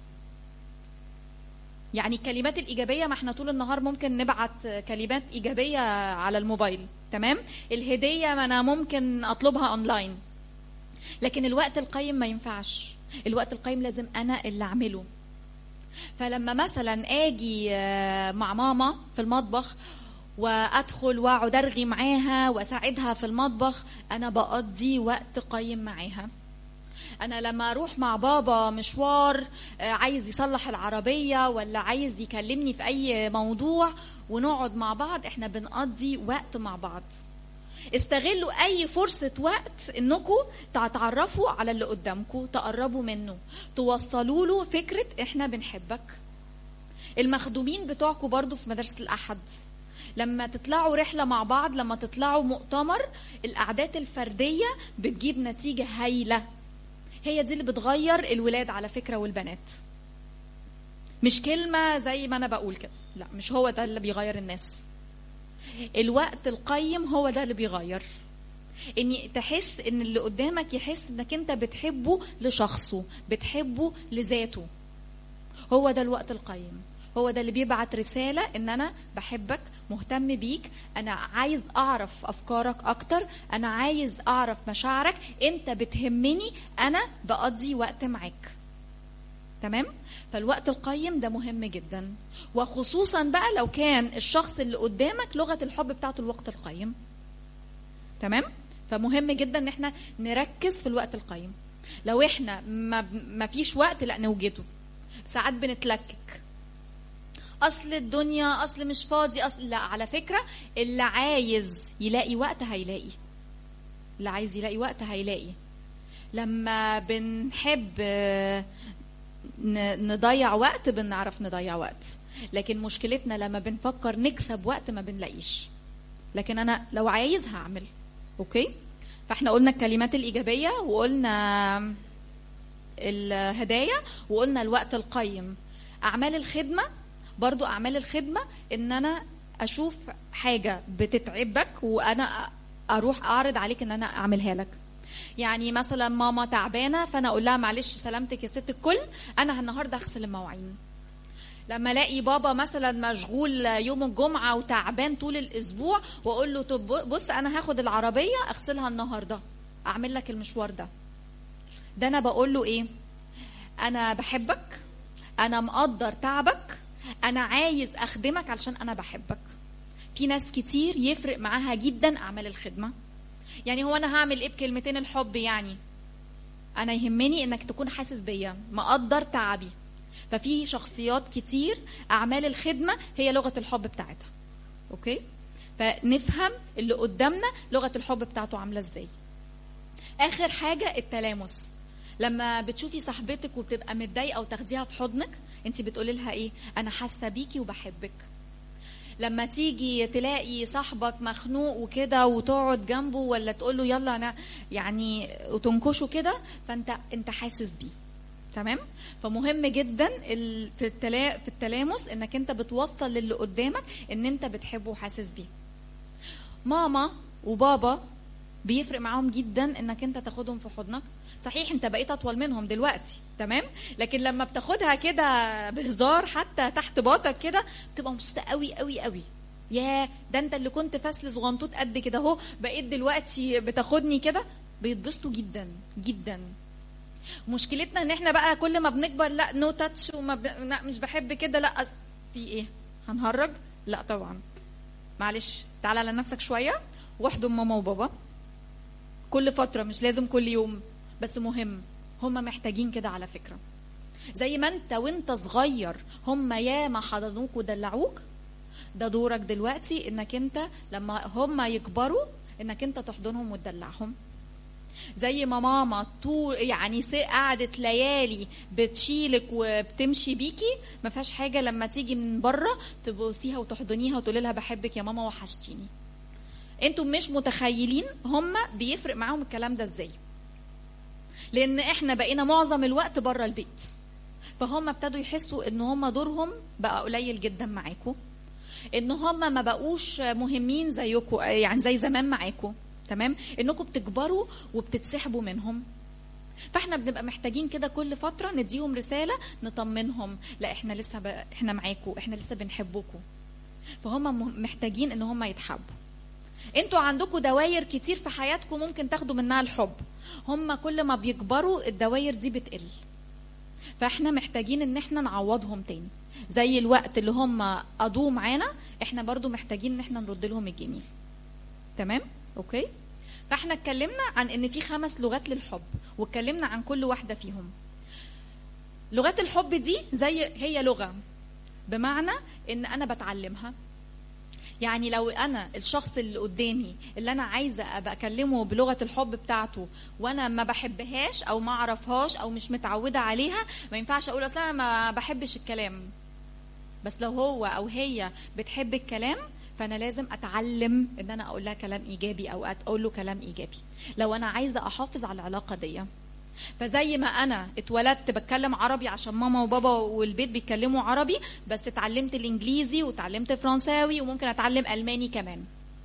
يعني الكلمات الإيجابية، ما احنا طول النهار ممكن نبعت كلمات إيجابية على الموبايل. تمام. الهدية ما أنا ممكن أطلبها أونلاين. لكن الوقت القيم ما ينفعش. الوقت القيم لازم أنا اللي أعمله. فلما مثلا أجي مع ماما في المطبخ وأدخل وأقعد أرغي معاها وأساعدها في المطبخ، أنا بقضي وقت قيم معاها. أنا لما أروح مع بابا مشوار، عايز يصلح العربية ولا عايز يكلمني في أي موضوع ونقعد مع بعض، إحنا بنقضي وقت مع بعض. استغلوا أي فرصة وقت إنكم تتعرفوا على اللي قدامكم، تقربوا منه، توصلوا له فكرة إحنا بنحبك. المخدومين بتوعكم برضو في مدرسة الأحد، لما تطلعوا رحلة مع بعض، لما تطلعوا مؤتمر، الأعداد الفردية بتجيب نتيجة هايلة. هي دي اللي بتغير الولاد على فكرة والبنات. مش كلمة زي ما انا بقول كده، لا مش هو ده اللي بيغير الناس. الوقت القيم هو ده اللي بيغير، اني تحس ان اللي قدامك يحس انك انت بتحبه لشخصه، بتحبه لذاته. هو ده الوقت القيم، هو ده اللي بيبعت رسالة ان انا بحبك، مهتم بيك، انا عايز اعرف افكارك اكتر، انا عايز اعرف مشاعرك، انت بتهمني، انا بقضي وقت معاك. تمام؟ فالوقت القيم ده مهم جدا، وخصوصا بقى لو كان الشخص اللي قدامك لغة الحب بتاعته الوقت القيم. تمام؟ فمهم جدا ان احنا نركز في الوقت القيم. لو احنا ما فيش وقت، لا نوجده. ساعات بنتلكك، اصل الدنيا، اصل مش فاضي، اصل لا. على فكرة اللي عايز يلاقي وقت هيلاقي، اللي عايز يلاقي وقت هيلاقي. لما بنحب نضيع وقت بنعرف نضيع وقت، لكن مشكلتنا لما بنفكر نكسب وقت ما بنلاقيش. لكن انا لو عايز هعمل. اوكي؟ فاحنا قلنا الكلمات الإيجابية، وقلنا الهدايا، وقلنا الوقت القيم. أعمال الخدمة، برضو أعمال الخدمة إن أنا أشوف حاجة بتتعبك وأنا أروح أعرض عليك إن أنا أعملها لك. يعني مثلا ماما تعبانة، فأنا أقول لها معلش سلامتك يا ست الكل، أنا النهاردة أغسل المواعين. لما الاقي بابا مثلا مشغول يوم الجمعه وتعبان طول الاسبوع، واقول له طب بص انا هاخد العربيه اغسلها النهارده، اعمل لك المشوار ده. ده انا بقول له ايه؟ انا بحبك، انا مقدر تعبك، انا عايز اخدمك علشان انا بحبك. في ناس كتير يفرق معاها جدا اعمال الخدمه. يعني هو انا هعمل ايه بكلمتين الحب؟ يعني انا يهمني انك تكون حاسس بيا، مقدر تعبي. ففي شخصيات كتير أعمال الخدمة هي لغة الحب بتاعتها. أوكي؟ فنفهم اللي قدامنا لغة الحب بتاعته عاملة إزاي. آخر حاجة التلامس. لما بتشوفي صاحبتك وبتبقى متضايقة وتاخديها في حضنك، أنت بتقولي لها إيه؟ أنا حاسة بيكي وبحبك. لما تيجي تلاقي صاحبك مخنوق وكده وتقعد جنبه، ولا تقول له يلا أنا يعني وتنكشه كده، فأنت حاسس بيه. تمام؟ فمهم جدا في التلامس انك انت بتوصل للي قدامك ان انت بتحبه وحاسس بيه. ماما وبابا بيفرق معاهم جدا انك انت تاخدهم في حضنك. صحيح انت بقيت اطول منهم دلوقتي، تمام؟ لكن لما بتاخدها كده بهزار حتى تحت باطك كده، بتبقى مبسوطه قوي قوي قوي. يا ده انت اللي كنت فاسل صغنطوط قد كده اهو بقيت دلوقتي بتاخدني كده. بيتبسطوا جدا جدا. مشكلتنا ان احنا بقى كل ما بنكبر لا نو تاتش، لا مش بحب كده، لا في ايه؟ هنهرج؟ لا طبعا. معلش تعالى على نفسك شويه واحضن ماما وبابا كل فتره، مش لازم كل يوم، بس مهم. هم محتاجين كده على فكره. زي ما انت وانت صغير هم ياما حضنوك ودلعوك، ده دورك دلوقتي انك انت لما هم يكبروا انك انت تحضنهم وتدلعهم. زي ما ماما طول يعني قعدت ليالي بتشيلك وبتمشي بيكي، ما فيهاش حاجه لما تيجي من بره تبوسيها وتحضنيها وتقولي لها بحبك يا ماما وحشتيني. انتوا مش متخيلين هم بيفرق معاهم الكلام ده ازاي، لان احنا بقينا معظم الوقت بره البيت، فهم ابتدوا يحسوا ان هم دورهم بقى قليل جدا معاكم، ان هم ما بقوش مهمين زيكم يعني زي زمان معاكم. تمام؟ انكم بتكبروا وبتتسحبوا منهم. فاحنا بنبقى محتاجين كده كل فتره نديهم رساله نطمنهم، لا احنا لسه احنا معاكم، احنا لسه بنحبكم. فهم محتاجين ان هم يتحبوا. انتوا عندكم دواير كتير في حياتكم ممكن تاخدوا منها الحب، هم كل ما بيكبروا الدواير دي بتقل. فاحنا محتاجين ان احنا نعوضهم تاني، زي الوقت اللي هم قضوه معانا احنا برضو محتاجين ان احنا نرد لهم الجميل. تمام؟ اوكي؟ فاحنا اتكلمنا عن ان في 5 لغات للحب، واتكلمنا عن كل واحده فيهم. لغات الحب دي زي هي لغه، بمعنى ان انا بتعلمها. يعني لو انا الشخص اللي قدامي اللي انا عايزه ابقى اكلمه بلغه الحب بتاعته وانا ما بحبهاش او ما اعرفهاش او مش متعوده عليها، ما ينفعش اقول اصلا ما بحبش الكلام. بس لو هو او هي بتحب الكلام، فانا لازم اتعلم ان انا اقول لها كلام ايجابي او اقول له كلام ايجابي لو انا عايزه احافظ على العلاقه دي. فزي ما انا اتولدت بتكلم عربي عشان ماما وبابا والبيت بيتكلموا عربي، بس اتعلمت الانجليزي وتعلمت فرنساوي وممكن اتعلم الماني كمان.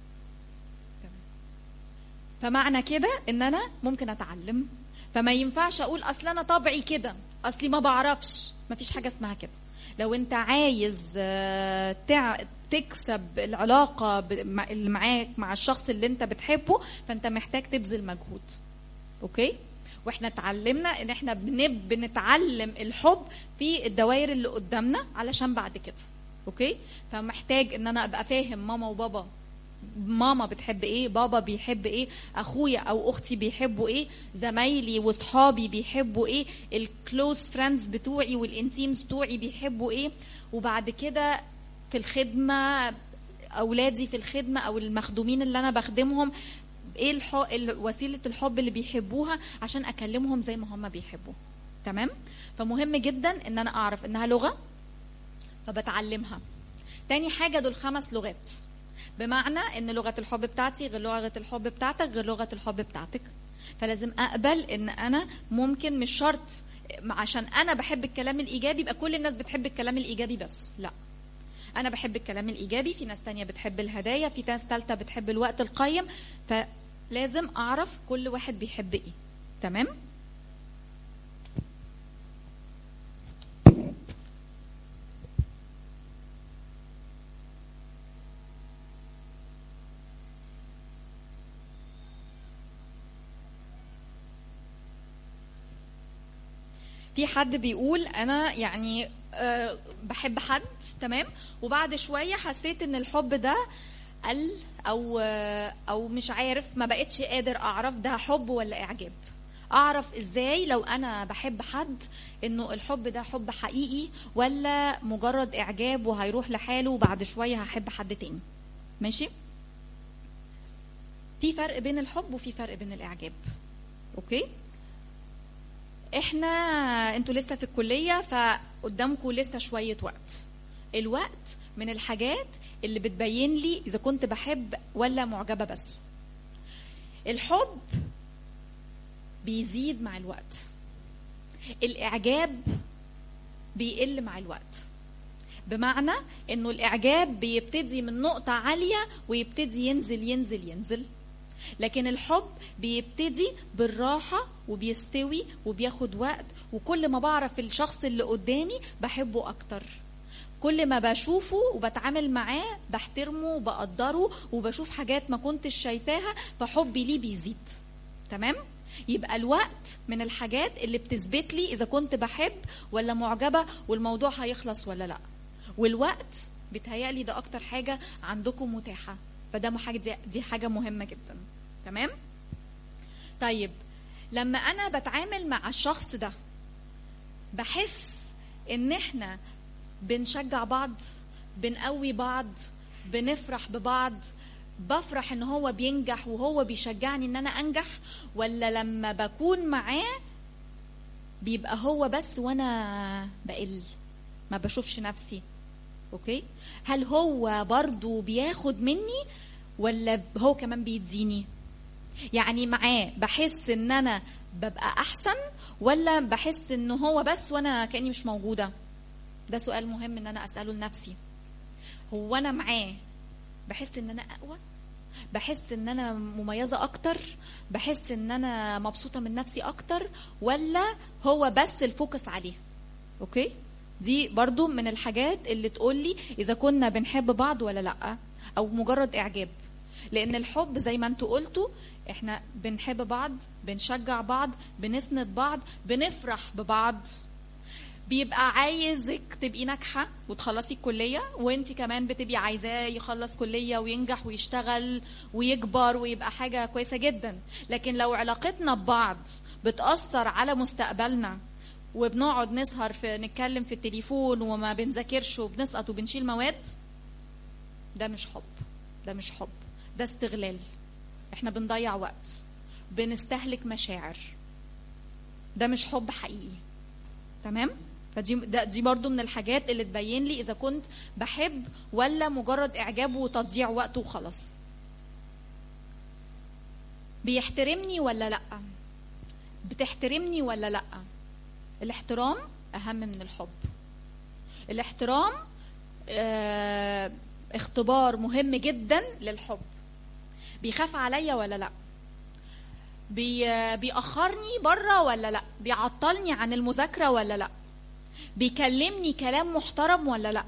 فمعنى كده ان انا ممكن اتعلم. فما ينفعش اقول اصل انا طبعي كده، اصلي ما بعرفش. ما فيش حاجه اسمها كده. لو انت عايز تكسب العلاقه اللي معاك مع الشخص اللي انت بتحبه، فانت محتاج تبذل مجهود. اوكي؟ واحنا اتعلمنا ان احنا بنتعلم الحب في الدوائر اللي قدامنا علشان بعد كده. اوكي؟ فمحتاج ان انا ابقى فاهم ماما وبابا، ماما بتحب ايه، بابا بيحب ايه، اخويا او اختي بيحبوا ايه، زمايلي واصحابي بيحبوا ايه، الكلوز فريندز بتوعي والانتيمز بتوعي بيحبوا ايه. وبعد كده في الخدمه، اولادي في الخدمه او المخدومين اللي انا بخدمهم، ايه وسيله الحب اللي بيحبوها عشان اكلمهم زي ما هم بيحبوا. تمام؟ فمهم جدا ان انا اعرف انها لغه فبتعلمها. تاني حاجه، دول 5 لغات، بمعنى ان لغه الحب بتاعتي غير لغه الحب بتاعتك غير لغه الحب بتاعتك. فلازم اقبل ان انا ممكن مش شرط عشان انا بحب الكلام الايجابي يبقى كل الناس بتحب الكلام الايجابي بس. لا، انا بحب الكلام الايجابي، في ناس تانية بتحب الهدايا، في ناس ثالثه بتحب الوقت القيم. فلازم اعرف كل واحد بيحب ايه. تمام؟ في حد بيقول انا يعني بحب حد، تمام، وبعد شويه حسيت ان الحب ده قل او مش عارف، ما بقتش قادر اعرف ده حب ولا اعجاب. اعرف ازاي لو انا بحب حد انه الحب ده حب حقيقي ولا مجرد اعجاب وهيروح لحاله وبعد شويه هحب حد تاني؟ ماشي؟ في فرق بين الحب وفي فرق بين الاعجاب. اوكي؟ احنا انتوا لسه في الكليه فقدامكم لسه شويه وقت. الوقت من الحاجات اللي بتبين لي اذا كنت بحب ولا معجبه بس. الحب بيزيد مع الوقت، الاعجاب بيقل مع الوقت. بمعنى انه الاعجاب بيبتدي من نقطه عاليه ويبتدي ينزل ينزل ينزل، لكن الحب بيبتدي بالراحة وبيستوي وبياخد وقت. وكل ما بعرف الشخص اللي قدامي بحبه أكتر، كل ما بشوفه وبتعامل معاه بحترمه وبقدره وبشوف حاجات ما كنتش شايفاها، فحبي ليه بيزيد. تمام؟ يبقى الوقت من الحاجات اللي بتثبت لي إذا كنت بحب ولا معجبة والموضوع هيخلص ولا لأ. والوقت بيتهيألي ده أكتر حاجة عندكم متاحة، فده دي حاجة مهمة جدا. تمام؟ طيب لما أنا بتعامل مع الشخص ده بحس إن إحنا بنشجع بعض، بنقوي بعض، بنفرح ببعض، بفرح إن هو بينجح وهو بيشجعني إن أنا أنجح، ولا لما بكون معاه بيبقى هو بس وأنا بقل ما بشوفش نفسي؟ أوكي؟ هل هو برضو بياخد مني ولا هو كمان بيديني؟ يعني معاه بحس ان انا ببقى احسن ولا بحس ان هو بس وانا كأني مش موجودة؟ ده سؤال مهم ان انا اسأله لنفسي. هو انا معاه بحس ان انا اقوى، بحس ان انا مميزة اكتر، بحس ان انا مبسوطة من نفسي اكتر، ولا هو بس الفوكس عليه؟ اوكي؟ دي برضو من الحاجات اللي تقولي اذا كنا بنحب بعض ولا لا، او مجرد اعجاب. لان الحب زي ما انتوا قلتوا احنا بنحب بعض، بنشجع بعض، بنسند بعض، بنفرح ببعض. بيبقى عايزك تبقي ناجحة وتخلصي الكلية، وانتي كمان بتبقي عايزاه يخلص كلية وينجح ويشتغل ويكبر ويبقى حاجة كويسة جدا. لكن لو علاقتنا ببعض بتأثر على مستقبلنا وبنقعد نسهر نتكلم في التليفون وما بنذاكرش وبنسقط وبنشيل مواد، ده مش حب، ده مش حب، ده استغلال. احنا بنضيع وقت، بنستهلك مشاعر، ده مش حب حقيقي. تمام؟ دي برضو من الحاجات اللي تبين لي اذا كنت بحب ولا مجرد اعجاب وتضييع وقت وخلاص. بيحترمني ولا لا؟ بتحترمني ولا لا؟ الاحترام اهم من الحب. الاحترام اختبار مهم جدا للحب. بيخاف عليا ولا لا؟ بيأخرني بره ولا لا؟ بيعطلني عن المذاكرة ولا لا؟ بيكلمني كلام محترم ولا لا؟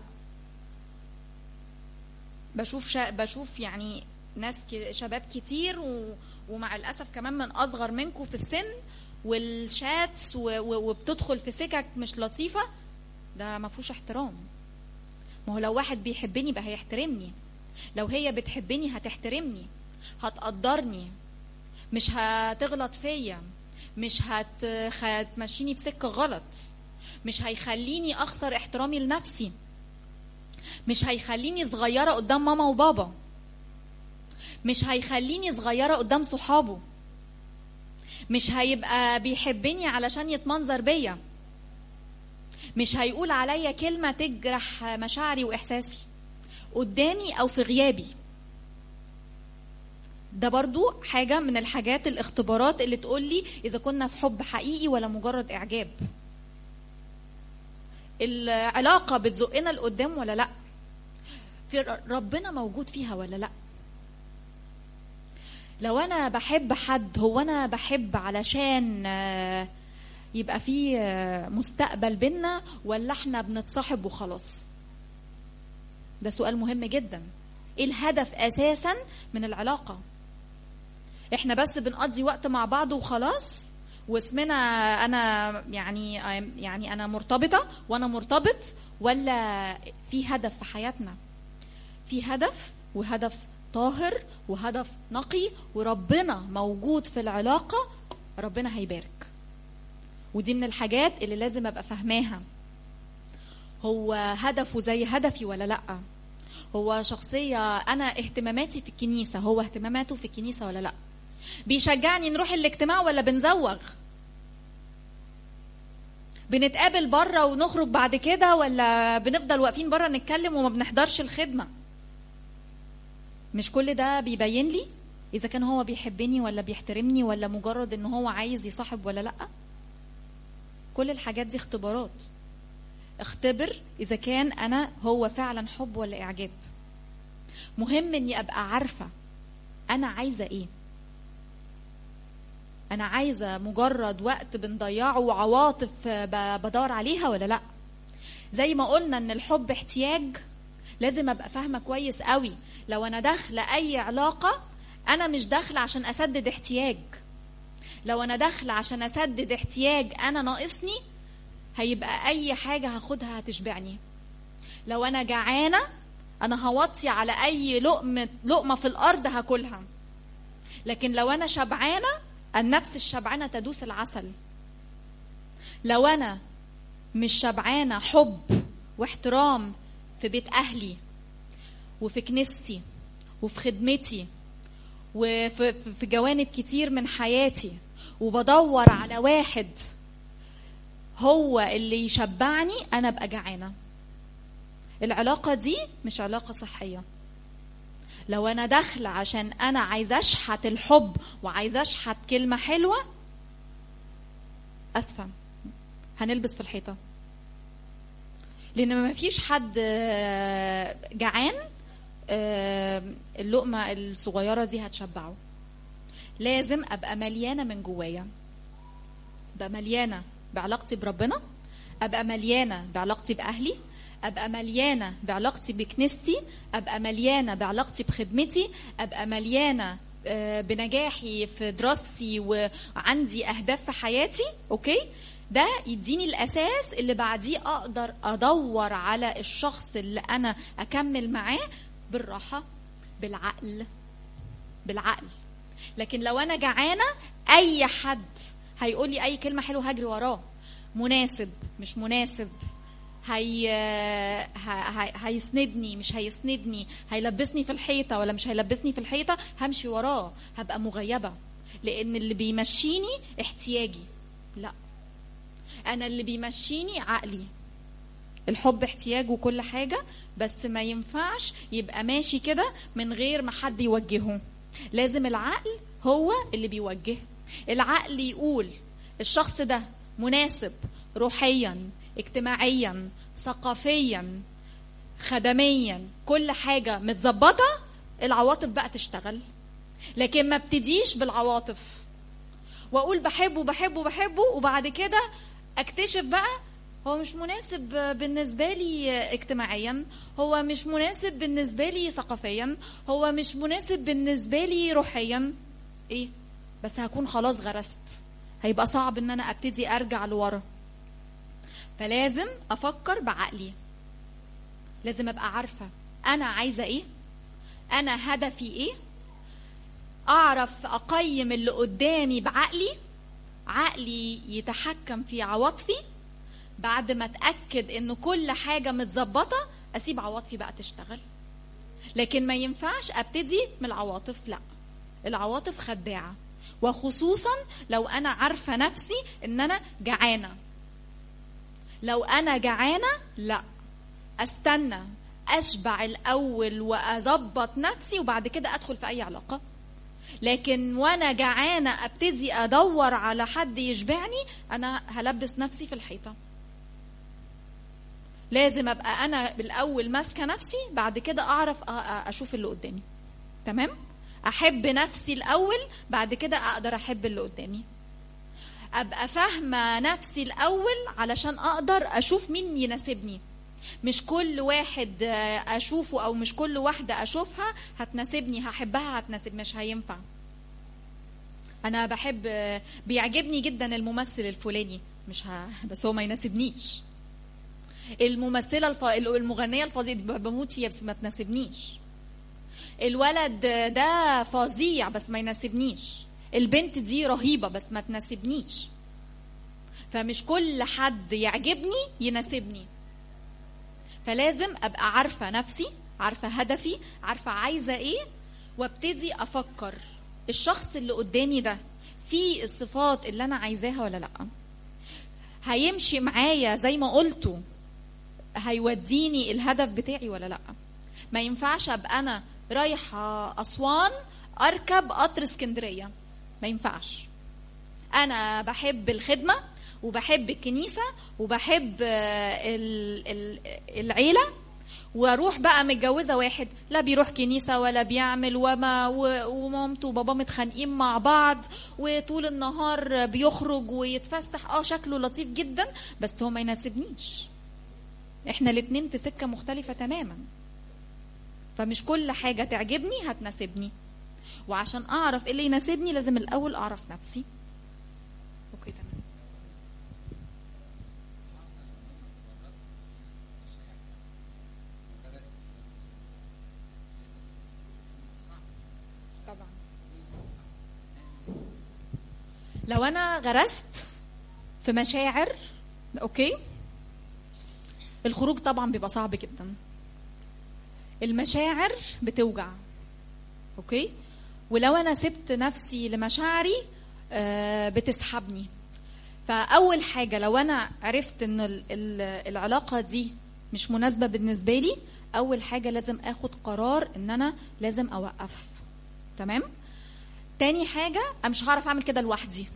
بشوف يعني ناس شباب كتير ومع الأسف كمان من أصغر منكم في السن، والشاتس وبتدخل في سكك مش لطيفة. ده ما فيهوش احترام. ما هو لو واحد بيحبني بقى هيحترمني، لو هي بتحبني هتحترمني، هتقدرني، مش هتغلط فيا، مش هتمشيني في سكة غلط، مش هيخليني أخسر احترامي لنفسي، مش هيخليني صغيرة قدام ماما وبابا، مش هيخليني صغيرة قدام صحابه، مش هيبقى بيحبني علشان يتمنظر بيا، مش هيقول عليا كلمة تجرح مشاعري وإحساسي قدامي أو في غيابي. ده برضو حاجة من الحاجات الاختبارات اللي تقولي إذا كنا في حب حقيقي ولا مجرد إعجاب. العلاقة بتزقنا لقدام ولا لأ؟ في ربنا موجود فيها ولا لأ؟ لو أنا بحب حد، هو أنا بحب علشان يبقى في مستقبل بينا ولا احنا بنتصاحب وخلاص؟ ده سؤال مهم جدا. ايه الهدف اساسا من العلاقة؟ احنا بس بنقضي وقت مع بعض وخلاص، واسمنا انا يعني انا مرتبطة وانا مرتبط، ولا في هدف في حياتنا؟ في هدف، وهدف طاهر، وهدف نقي، وربنا موجود في العلاقة، ربنا هيبارك. ودي من الحاجات اللي لازم ابقى فاهماها. هو هدفه زي هدفي ولا لأ؟ هو شخصية أنا اهتماماتي في الكنيسة، هو اهتماماته في الكنيسة ولا لأ؟ بيشجعني نروح الاجتماع ولا بنزوغ؟ بنتقابل بره ونخرج بعد كده، ولا بنفضل واقفين بره نتكلم وما بنحضرش الخدمة؟ مش كل ده بيبين لي إذا كان هو بيحبني ولا بيحترمني، ولا مجرد إن هو عايز يصاحب ولا لأ؟ كل الحاجات دي اختبارات. اختبر إذا كان أنا هو فعلا حب ولا إعجاب. مهم إني أبقى عارفة أنا عايزة إيه. أنا عايزة مجرد وقت بنضيعه وعواطف بدور عليها ولا لأ؟ زي ما قلنا إن الحب احتياج، لازم أبقى فاهمة كويس قوي. لو أنا داخلة أي علاقة، أنا مش داخلة عشان أسدد احتياج. لو أنا داخلة عشان أسدد احتياج أنا ناقصني، هيبقى أي حاجة هاخدها هتشبعني. لو أنا جعانة، أنا هوطي على أي لقمة في الأرض هاكلها. لكن لو أنا شبعانة، النفس الشبعانة تدوس العسل. لو أنا مش شبعانة حب واحترام في بيت أهلي وفي كنيستي وفي خدمتي وفي جوانب كتير من حياتي، وبدور على واحد هو اللي يشبعني، أنا أبقى جعانة. العلاقة دي مش علاقة صحية. لو أنا داخلة عشان أنا عايزة أشحت الحب وعايزة أشحت كلمة حلوة، أسفة، هنلبس في الحيطة. لأن ما فيش حد جعان اللقمة الصغيرة دي هتشبعه. لازم أبقى مليانة من جوايا، أبقى مليانة بعلاقتي بربنا، أبقى مليانة بعلاقتي بأهلي، أبقى مليانة بعلاقتي بكنيستي، أبقى مليانة بعلاقتي بخدمتي، أبقى مليانة بنجاحي في دراستي وعندي أهداف في حياتي. أوكي، ده يديني الأساس اللي بعديه أقدر أدور على الشخص اللي أنا أكمل معاه بالراحة، بالعقل. لكن لو أنا جعانة، أي حد هيقولي أي كلمة حلوة هجري وراه. مناسب مش مناسب، هيسندني مش هيسندني، هيلبسني في الحيطة ولا مش هيلبسني في الحيطة، همشي وراه، هبقى مغيبة. لأن اللي بيمشيني احتياجي، لا، أنا اللي بيمشيني عقلي. الحب احتياج وكل حاجة، بس ما ينفعش يبقى ماشي كده من غير ما حد يوجهه. لازم العقل هو اللي بيوجه. العقل يقول الشخص ده مناسب روحيا، اجتماعيا، ثقافيا، خدميا، كل حاجة متظبطة، العواطف بقى تشتغل. لكن ما ابتديش بالعواطف واقول بحبه بحبه بحبه وبعد كده اكتشف بقى هو مش مناسب بالنسبة لي اجتماعيا، هو مش مناسب بالنسبة لي ثقافيا، هو مش مناسب بالنسبة لي روحيا. ايه بس هكون خلاص غرست، هيبقى صعب ان انا ابتدي ارجع لورا. فلازم افكر بعقلي، لازم ابقى عارفة انا عايزة ايه، انا هدفي ايه، اعرف اقيم اللي قدامي بعقلي، عقلي يتحكم في عواطفي. بعد ما اتاكد ان كل حاجه متظبطه اسيب عواطفي بقى تشتغل. لكن ما ينفعش ابتدي من العواطف، لا، العواطف خداعه، وخصوصا لو انا عارفه نفسي ان انا جعانه. لو انا جعانه لا، استنى اشبع الاول واظبط نفسي وبعد كده ادخل في اي علاقه. لكن وانا جعانه ابتدي ادور على حد يشبعني، انا هلبس نفسي في الحيطه. لازم ابقى انا بالاول ماسكه نفسي، بعد كده اعرف اشوف اللي قدامي. تمام؟ احب نفسي الاول، بعد كده اقدر احب اللي قدامي. ابقى فاهمه نفسي الاول علشان اقدر اشوف مين يناسبني. مش كل واحد اشوفه او مش كل واحده اشوفها هتناسبني، هحبها هتناسب، مش هينفع. انا بحب، بيعجبني جدا الممثل الفلاني، بس هو ما يناسبنيش. الممثله المغنيه الفظيعه دي بموت فيها بس ما تناسبنيش. الولد ده فظيع بس ما يناسبنيش. البنت دي رهيبه بس ما تناسبنيش. فمش كل حد يعجبني يناسبني. فلازم ابقى عارفه نفسي، عارفه هدفي، عارفه عايزه ايه، وابتدي افكر الشخص اللي قدامي ده فيه الصفات اللي انا عايزاها ولا لا، هيمشي معايا زي ما قلته، هيوديني الهدف بتاعي ولا لا. ما ينفعش ابقى انا رايحه اسوان اركب قطر اسكندريه، ما ينفعش. انا بحب الخدمه وبحب الكنيسه وبحب العيله، واروح بقى متجوزه واحد لا بيروح كنيسه ولا بيعمل، ومامته وباباه متخانقين مع بعض وطول النهار بيخرج ويتفسح، شكله لطيف جدا بس هو ما يناسبنيش. احنا الاتنين في سكه مختلفه تماما. فمش كل حاجه تعجبني هتناسبني، وعشان اعرف ايه اللي يناسبني لازم الاول اعرف نفسي. اوكي تمام. طبعا لو انا غرست في مشاعر، اوكي، الخروج طبعا بيبقى صعب جدا. المشاعر بتوجع، اوكي، ولو انا سبت نفسي لمشاعري بتسحبني. فاول حاجه لو انا عرفت ان العلاقه دي مش مناسبه بالنسبه لي، اول حاجه لازم اخد قرار ان انا لازم اوقف. تمام؟ تاني حاجه، انا مش هعرف اعمل كده لوحدي،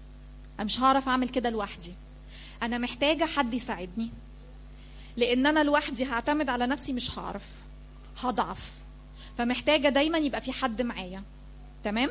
انا محتاجه حد يساعدني، لان انا لوحدي هعتمد على نفسي مش هعرف، هضعف. فمحتاجه دايما يبقى في حد معايا. تمام؟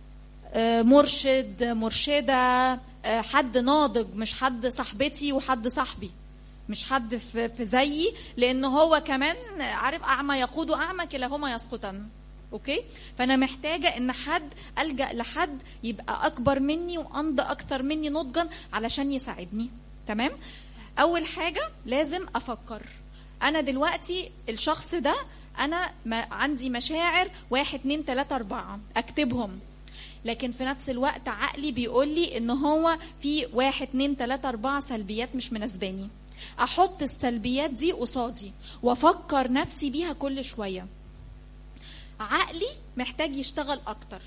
مرشد، مرشده، حد ناضج، مش حد صاحبتي وحد صاحبي، مش حد في زيي، لان هو كمان عارف اعمى يقود اعمى كلاهما يسقطان. اوكي؟ فانا محتاجه ان حد الجا لحد يبقى اكبر مني وانضج اكتر مني نضجا علشان يساعدني. تمام؟ اول حاجه لازم افكر انا دلوقتي الشخص ده انا عندي مشاعر 1 2 3 4 اكتبهم، لكن في نفس الوقت عقلي بيقول لي ان هو في 1 2 3 4 سلبيات مش مناسباني. احط السلبيات دي قصادي وافكر نفسي بيها كل شويه. عقلي محتاج يشتغل اكتر،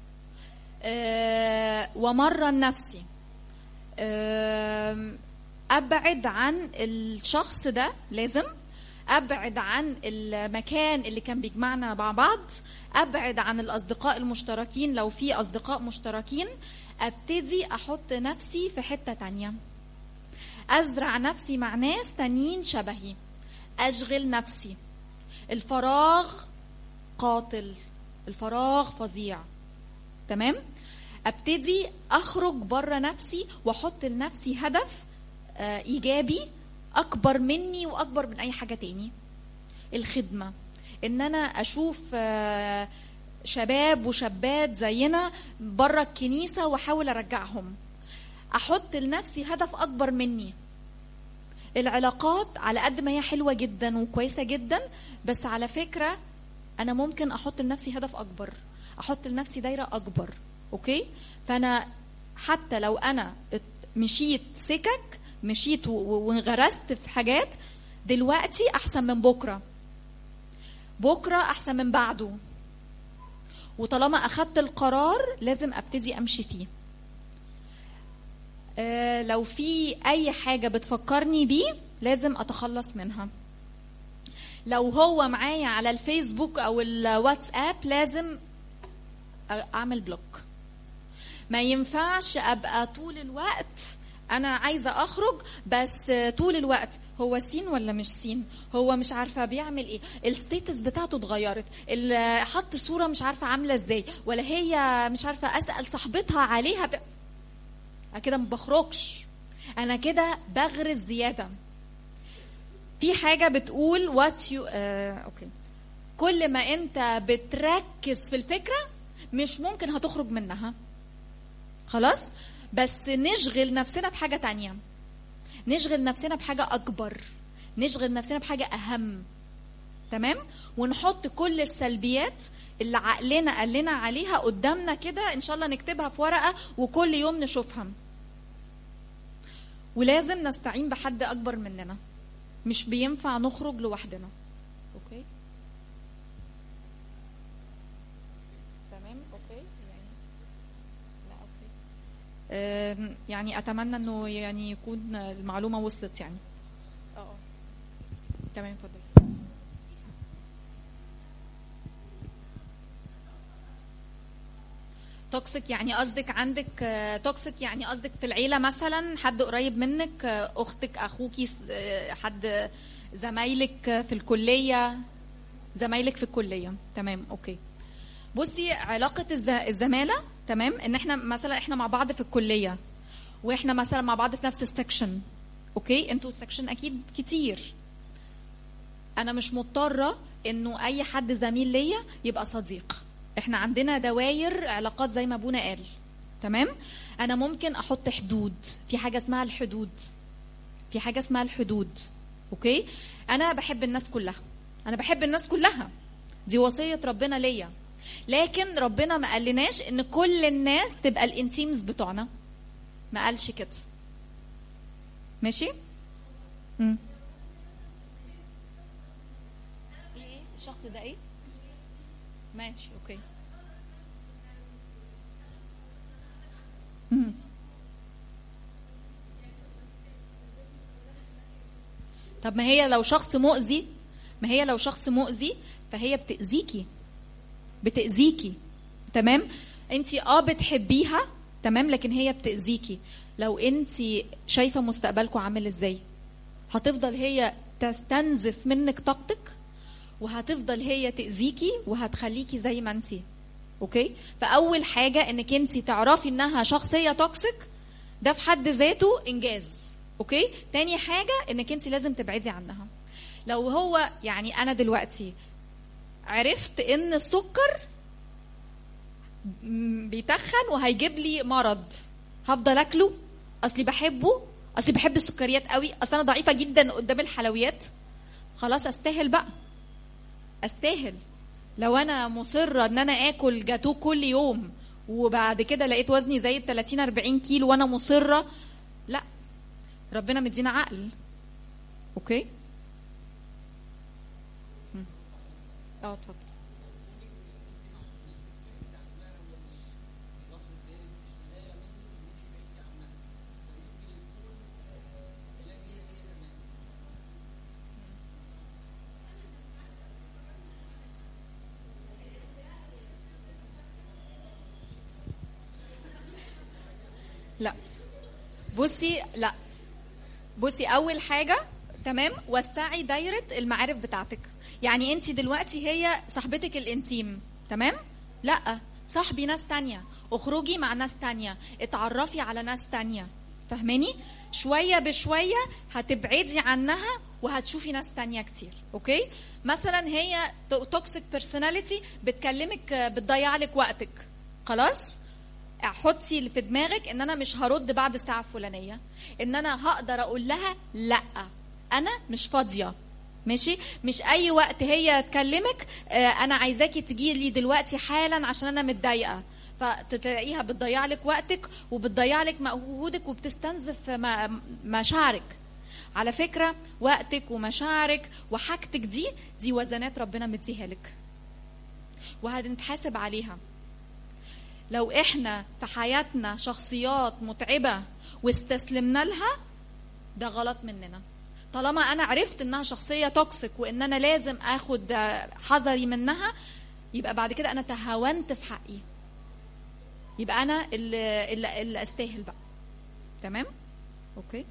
ومرن نفسي، ابعد عن الشخص ده، لازم ابعد عن المكان اللي كان بيجمعنا مع بعض، ابعد عن الاصدقاء المشتركين لو في اصدقاء مشتركين، ابتدي احط نفسي في حتة تانية، ازرع نفسي مع ناس تانيين شبهي، اشغل نفسي. الفراغ قاتل، الفراغ فظيع. تمام؟ ابتدي اخرج بره نفسي واحط لنفسي هدف ايجابي اكبر مني واكبر من اي حاجة تاني. الخدمة، ان انا اشوف شباب وشابات زينا بره الكنيسة واحاول ارجعهم، احط لنفسي هدف اكبر مني. العلاقات على قد ما هي حلوة جدا وكويسة جدا، بس على فكرة انا ممكن احط لنفسي هدف اكبر، احط لنفسي دايرة اكبر. اوكي؟ فانا حتى لو انا مشيت سكك، مشيت وانغرست في حاجات، دلوقتي احسن من بكرة، بكرة احسن من بعده. وطالما اخدت القرار لازم ابتدي امشي فيه. لو في اي حاجة بتفكرني بيه لازم اتخلص منها. لو هو معايا على الفيسبوك او الواتساب لازم اعمل بلوك. ما ينفعش ابقى طول الوقت انا عايزة اخرج بس طول الوقت هو سين ولا مش سين، هو مش عارفة بيعمل ايه، الستيتس بتاعته اتغيرت، حط صورة مش عارفة عاملة ازاي، ولا هي مش عارفة اسأل صاحبتها عليها كده ما بخرجش، انا كده بغرز زيادة. في حاجة بتقول اوكي، كل ما انت بتركز في الفكرة مش ممكن هتخرج منها. خلاص؟ بس نشغل نفسنا بحاجة تانية، نشغل نفسنا بحاجة أكبر، نشغل نفسنا بحاجة أهم. تمام؟ ونحط كل السلبيات اللي عقلنا قال لنا عليها قدامنا كده، إن شاء الله نكتبها في ورقة وكل يوم نشوفها. ولازم نستعين بحد أكبر مننا، مش بينفع نخرج لوحدنا. أوكي؟ تمام؟ أوكي؟ لا أوكي. يعني أتمنى إنه يعني يكون المعلومة وصلت يعني. تمام، اتفضل. توكسيك يعني قصدك عندك توكسيك يعني قصدك في العيلة مثلا، حد قريب منك، اختك، اخوكي، حد، زمايلك في الكلية، زمايلك في الكلية. تمام، اوكي. بصي، علاقة الزمالة، تمام، ان احنا مثلا احنا مع بعض في الكلية، واحنا مثلا مع بعض في نفس السكشن. اوكي؟ انتوا السكشن اكيد كتير، انا مش مضطرة انه اي حد زميل ليا يبقى صديق. احنا عندنا دواير علاقات زي ما ابونا قال. تمام؟ انا ممكن احط حدود، في حاجة اسمها الحدود، في حاجة اسمها الحدود. اوكي؟ انا بحب الناس كلها، انا بحب الناس كلها، دي وصية ربنا ليا، لكن ربنا ما قالناش ان كل الناس تبقى الانتيمز بتوعنا، ما قالش كده. ماشي؟ ايه الشخص ده ايه؟ ماشي، اوكي. طب ما هي لو شخص مؤذي، ما هي لو شخص مؤذي فهي بتأذيكي، بتأذيكي. تمام؟ انتي بتحبيها، تمام، لكن هي بتأذيكي. لو انتي شايفة مستقبلكوا عامل ازاي، هتفضل هي تستنزف منك طاقتك، وهتفضل هي تأذيكي وهتخليكي زي ما انتي. اوكي؟ فاول حاجة انك انتي تعرفي انها شخصية توكسيك، ده في حد ذاته انجاز. اوكي؟ تاني حاجة انك انتي لازم تبعدي عنها. لو هو يعني انا دلوقتي عرفت ان السكر بيتخن وهيجيب لي مرض، هفضل اكله؟ اصلي بحبه، اصلي بحب السكريات قوي، اصل انا ضعيفة جدا قدام الحلويات. خلاص، استاهل بقى، استاهل. لو انا مصرة ان انا اكل جاتو كل يوم وبعد كده لقيت وزني زايد 30-40 كيلو وانا مصرة، لا، ربنا مدينا عقل. اوكي؟ اتفضل. لا بصي اول حاجه، تمام، وسعي دايره المعارف بتاعتك. يعني انت دلوقتي هي صاحبتك الانتيم، تمام، لا صاحبي ناس تانية، اخرجي مع ناس تانية، اتعرفي على ناس تانية، فهماني؟ شويه بشويه هتبعدي عنها وهتشوفي ناس تانية كتير. اوكي؟ مثلا هي توكسيك بيرسوناليتي، بتكلمك بتضيع لك وقتك، خلاص حطي في دماغك ان انا مش هرد بعد الساعه الفلانيه، ان انا هقدر اقول لها لا انا مش فاضيه، ماشي؟ مش اي وقت هي تكلمك انا عايزاكي تجي لي دلوقتي حالا عشان انا متضايقه، فتلاقيها بتضيع لك وقتك وبتضيع لك مجهودك وبتستنزف مشاعرك. على فكره وقتك ومشاعرك وحاجتك دي وزنات ربنا مديها لك وهنتحاسب عليها. لو احنا في حياتنا شخصيات متعبة واستسلمنا لها، ده غلط مننا. طالما انا عرفت انها شخصية توكسيك وان انا لازم اخد حذري منها، يبقى بعد كده انا تهاونت في حقي، يبقى انا اللي استاهل بقى. تمام؟ اوكي.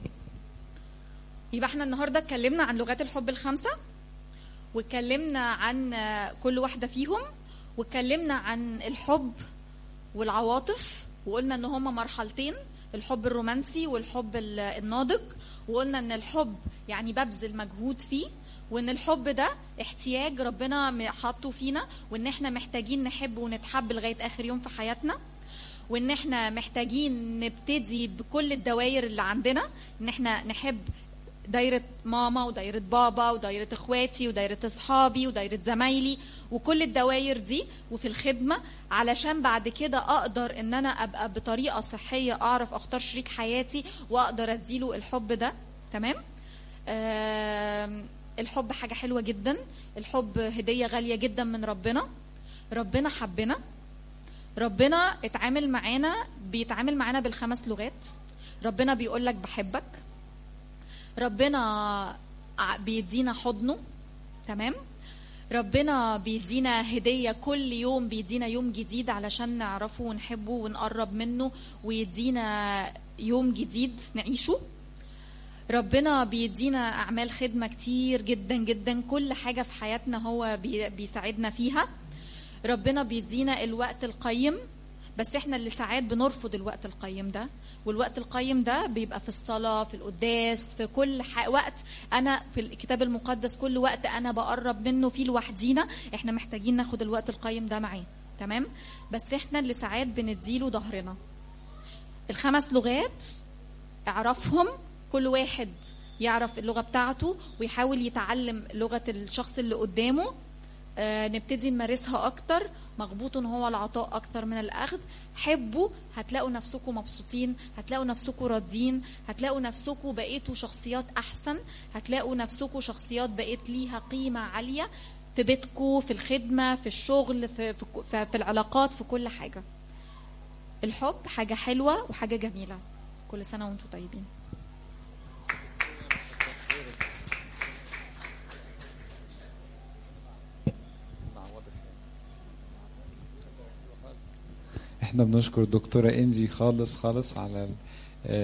يبقى احنا النهارده اتكلمنا عن لغات الحب الخمسة، واتكلمنا عن كل واحدة فيهم، واتكلمنا عن الحب والعواطف، وقلنا ان هما مرحلتين، الحب الرومانسي والحب الناضج، وقلنا ان الحب يعني ببذل مجهود فيه، وان الحب ده احتياج ربنا حاطه فينا، وان احنا محتاجين نحب ونتحب لغاية اخر يوم في حياتنا، وان احنا محتاجين نبتدي بكل الدوائر اللي عندنا، ان احنا نحب دايرة ماما ودايرة بابا ودايرة اخواتي ودايرة اصحابي ودايرة زمايلي وكل الدوائر دي، وفي الخدمة، علشان بعد كده اقدر ان انا ابقى بطريقة صحية اعرف اختار شريك حياتي واقدر اديله الحب ده. تمام؟ الحب حاجة حلوة جدا، الحب هدية غالية جدا من ربنا. ربنا حبنا، ربنا اتعامل معانا، بيتعامل معانا بالخمس لغات. ربنا بيقول لك بحبك، ربنا بيدينا حضنه، تمام؟ ربنا بيدينا هدية كل يوم، بيدينا يوم جديد علشان نعرفه ونحبه ونقرب منه، ويدينا يوم جديد نعيشه. ربنا بيدينا أعمال خدمة كتير جدا جدا، كل حاجة في حياتنا هو بيساعدنا فيها. ربنا بيدينا الوقت القيم، بس احنا اللي ساعات بنرفض الوقت القيم ده، والوقت القيم ده بيبقى في الصلاة، في القداس، في كل وقت. انا في الكتاب المقدس كل وقت انا بقرب منه فيه لوحدينا، احنا محتاجين ناخد الوقت القيم ده معاه، تمام؟ بس احنا اللي ساعات بنديله ظهرنا. الخمس لغات اعرفهم، كل واحد يعرف اللغة بتاعته ويحاول يتعلم لغة الشخص اللي قدامه. نبتدي نمارسها اكتر. مغبوط هو العطاء اكتر من الاخذ. حبوا، هتلاقوا نفسكم مبسوطين، هتلاقوا نفسكم راضيين، هتلاقوا نفسكم بقيتوا شخصيات احسن، هتلاقوا نفسكم شخصيات بقيت ليها قيمة عالية في بيتكم، في الخدمة، في الشغل، في العلاقات، في كل حاجة. الحب حاجة حلوة وحاجة جميلة. كل سنة وانتم طيبين. احنا بنشكر دكتورة انجي خالص على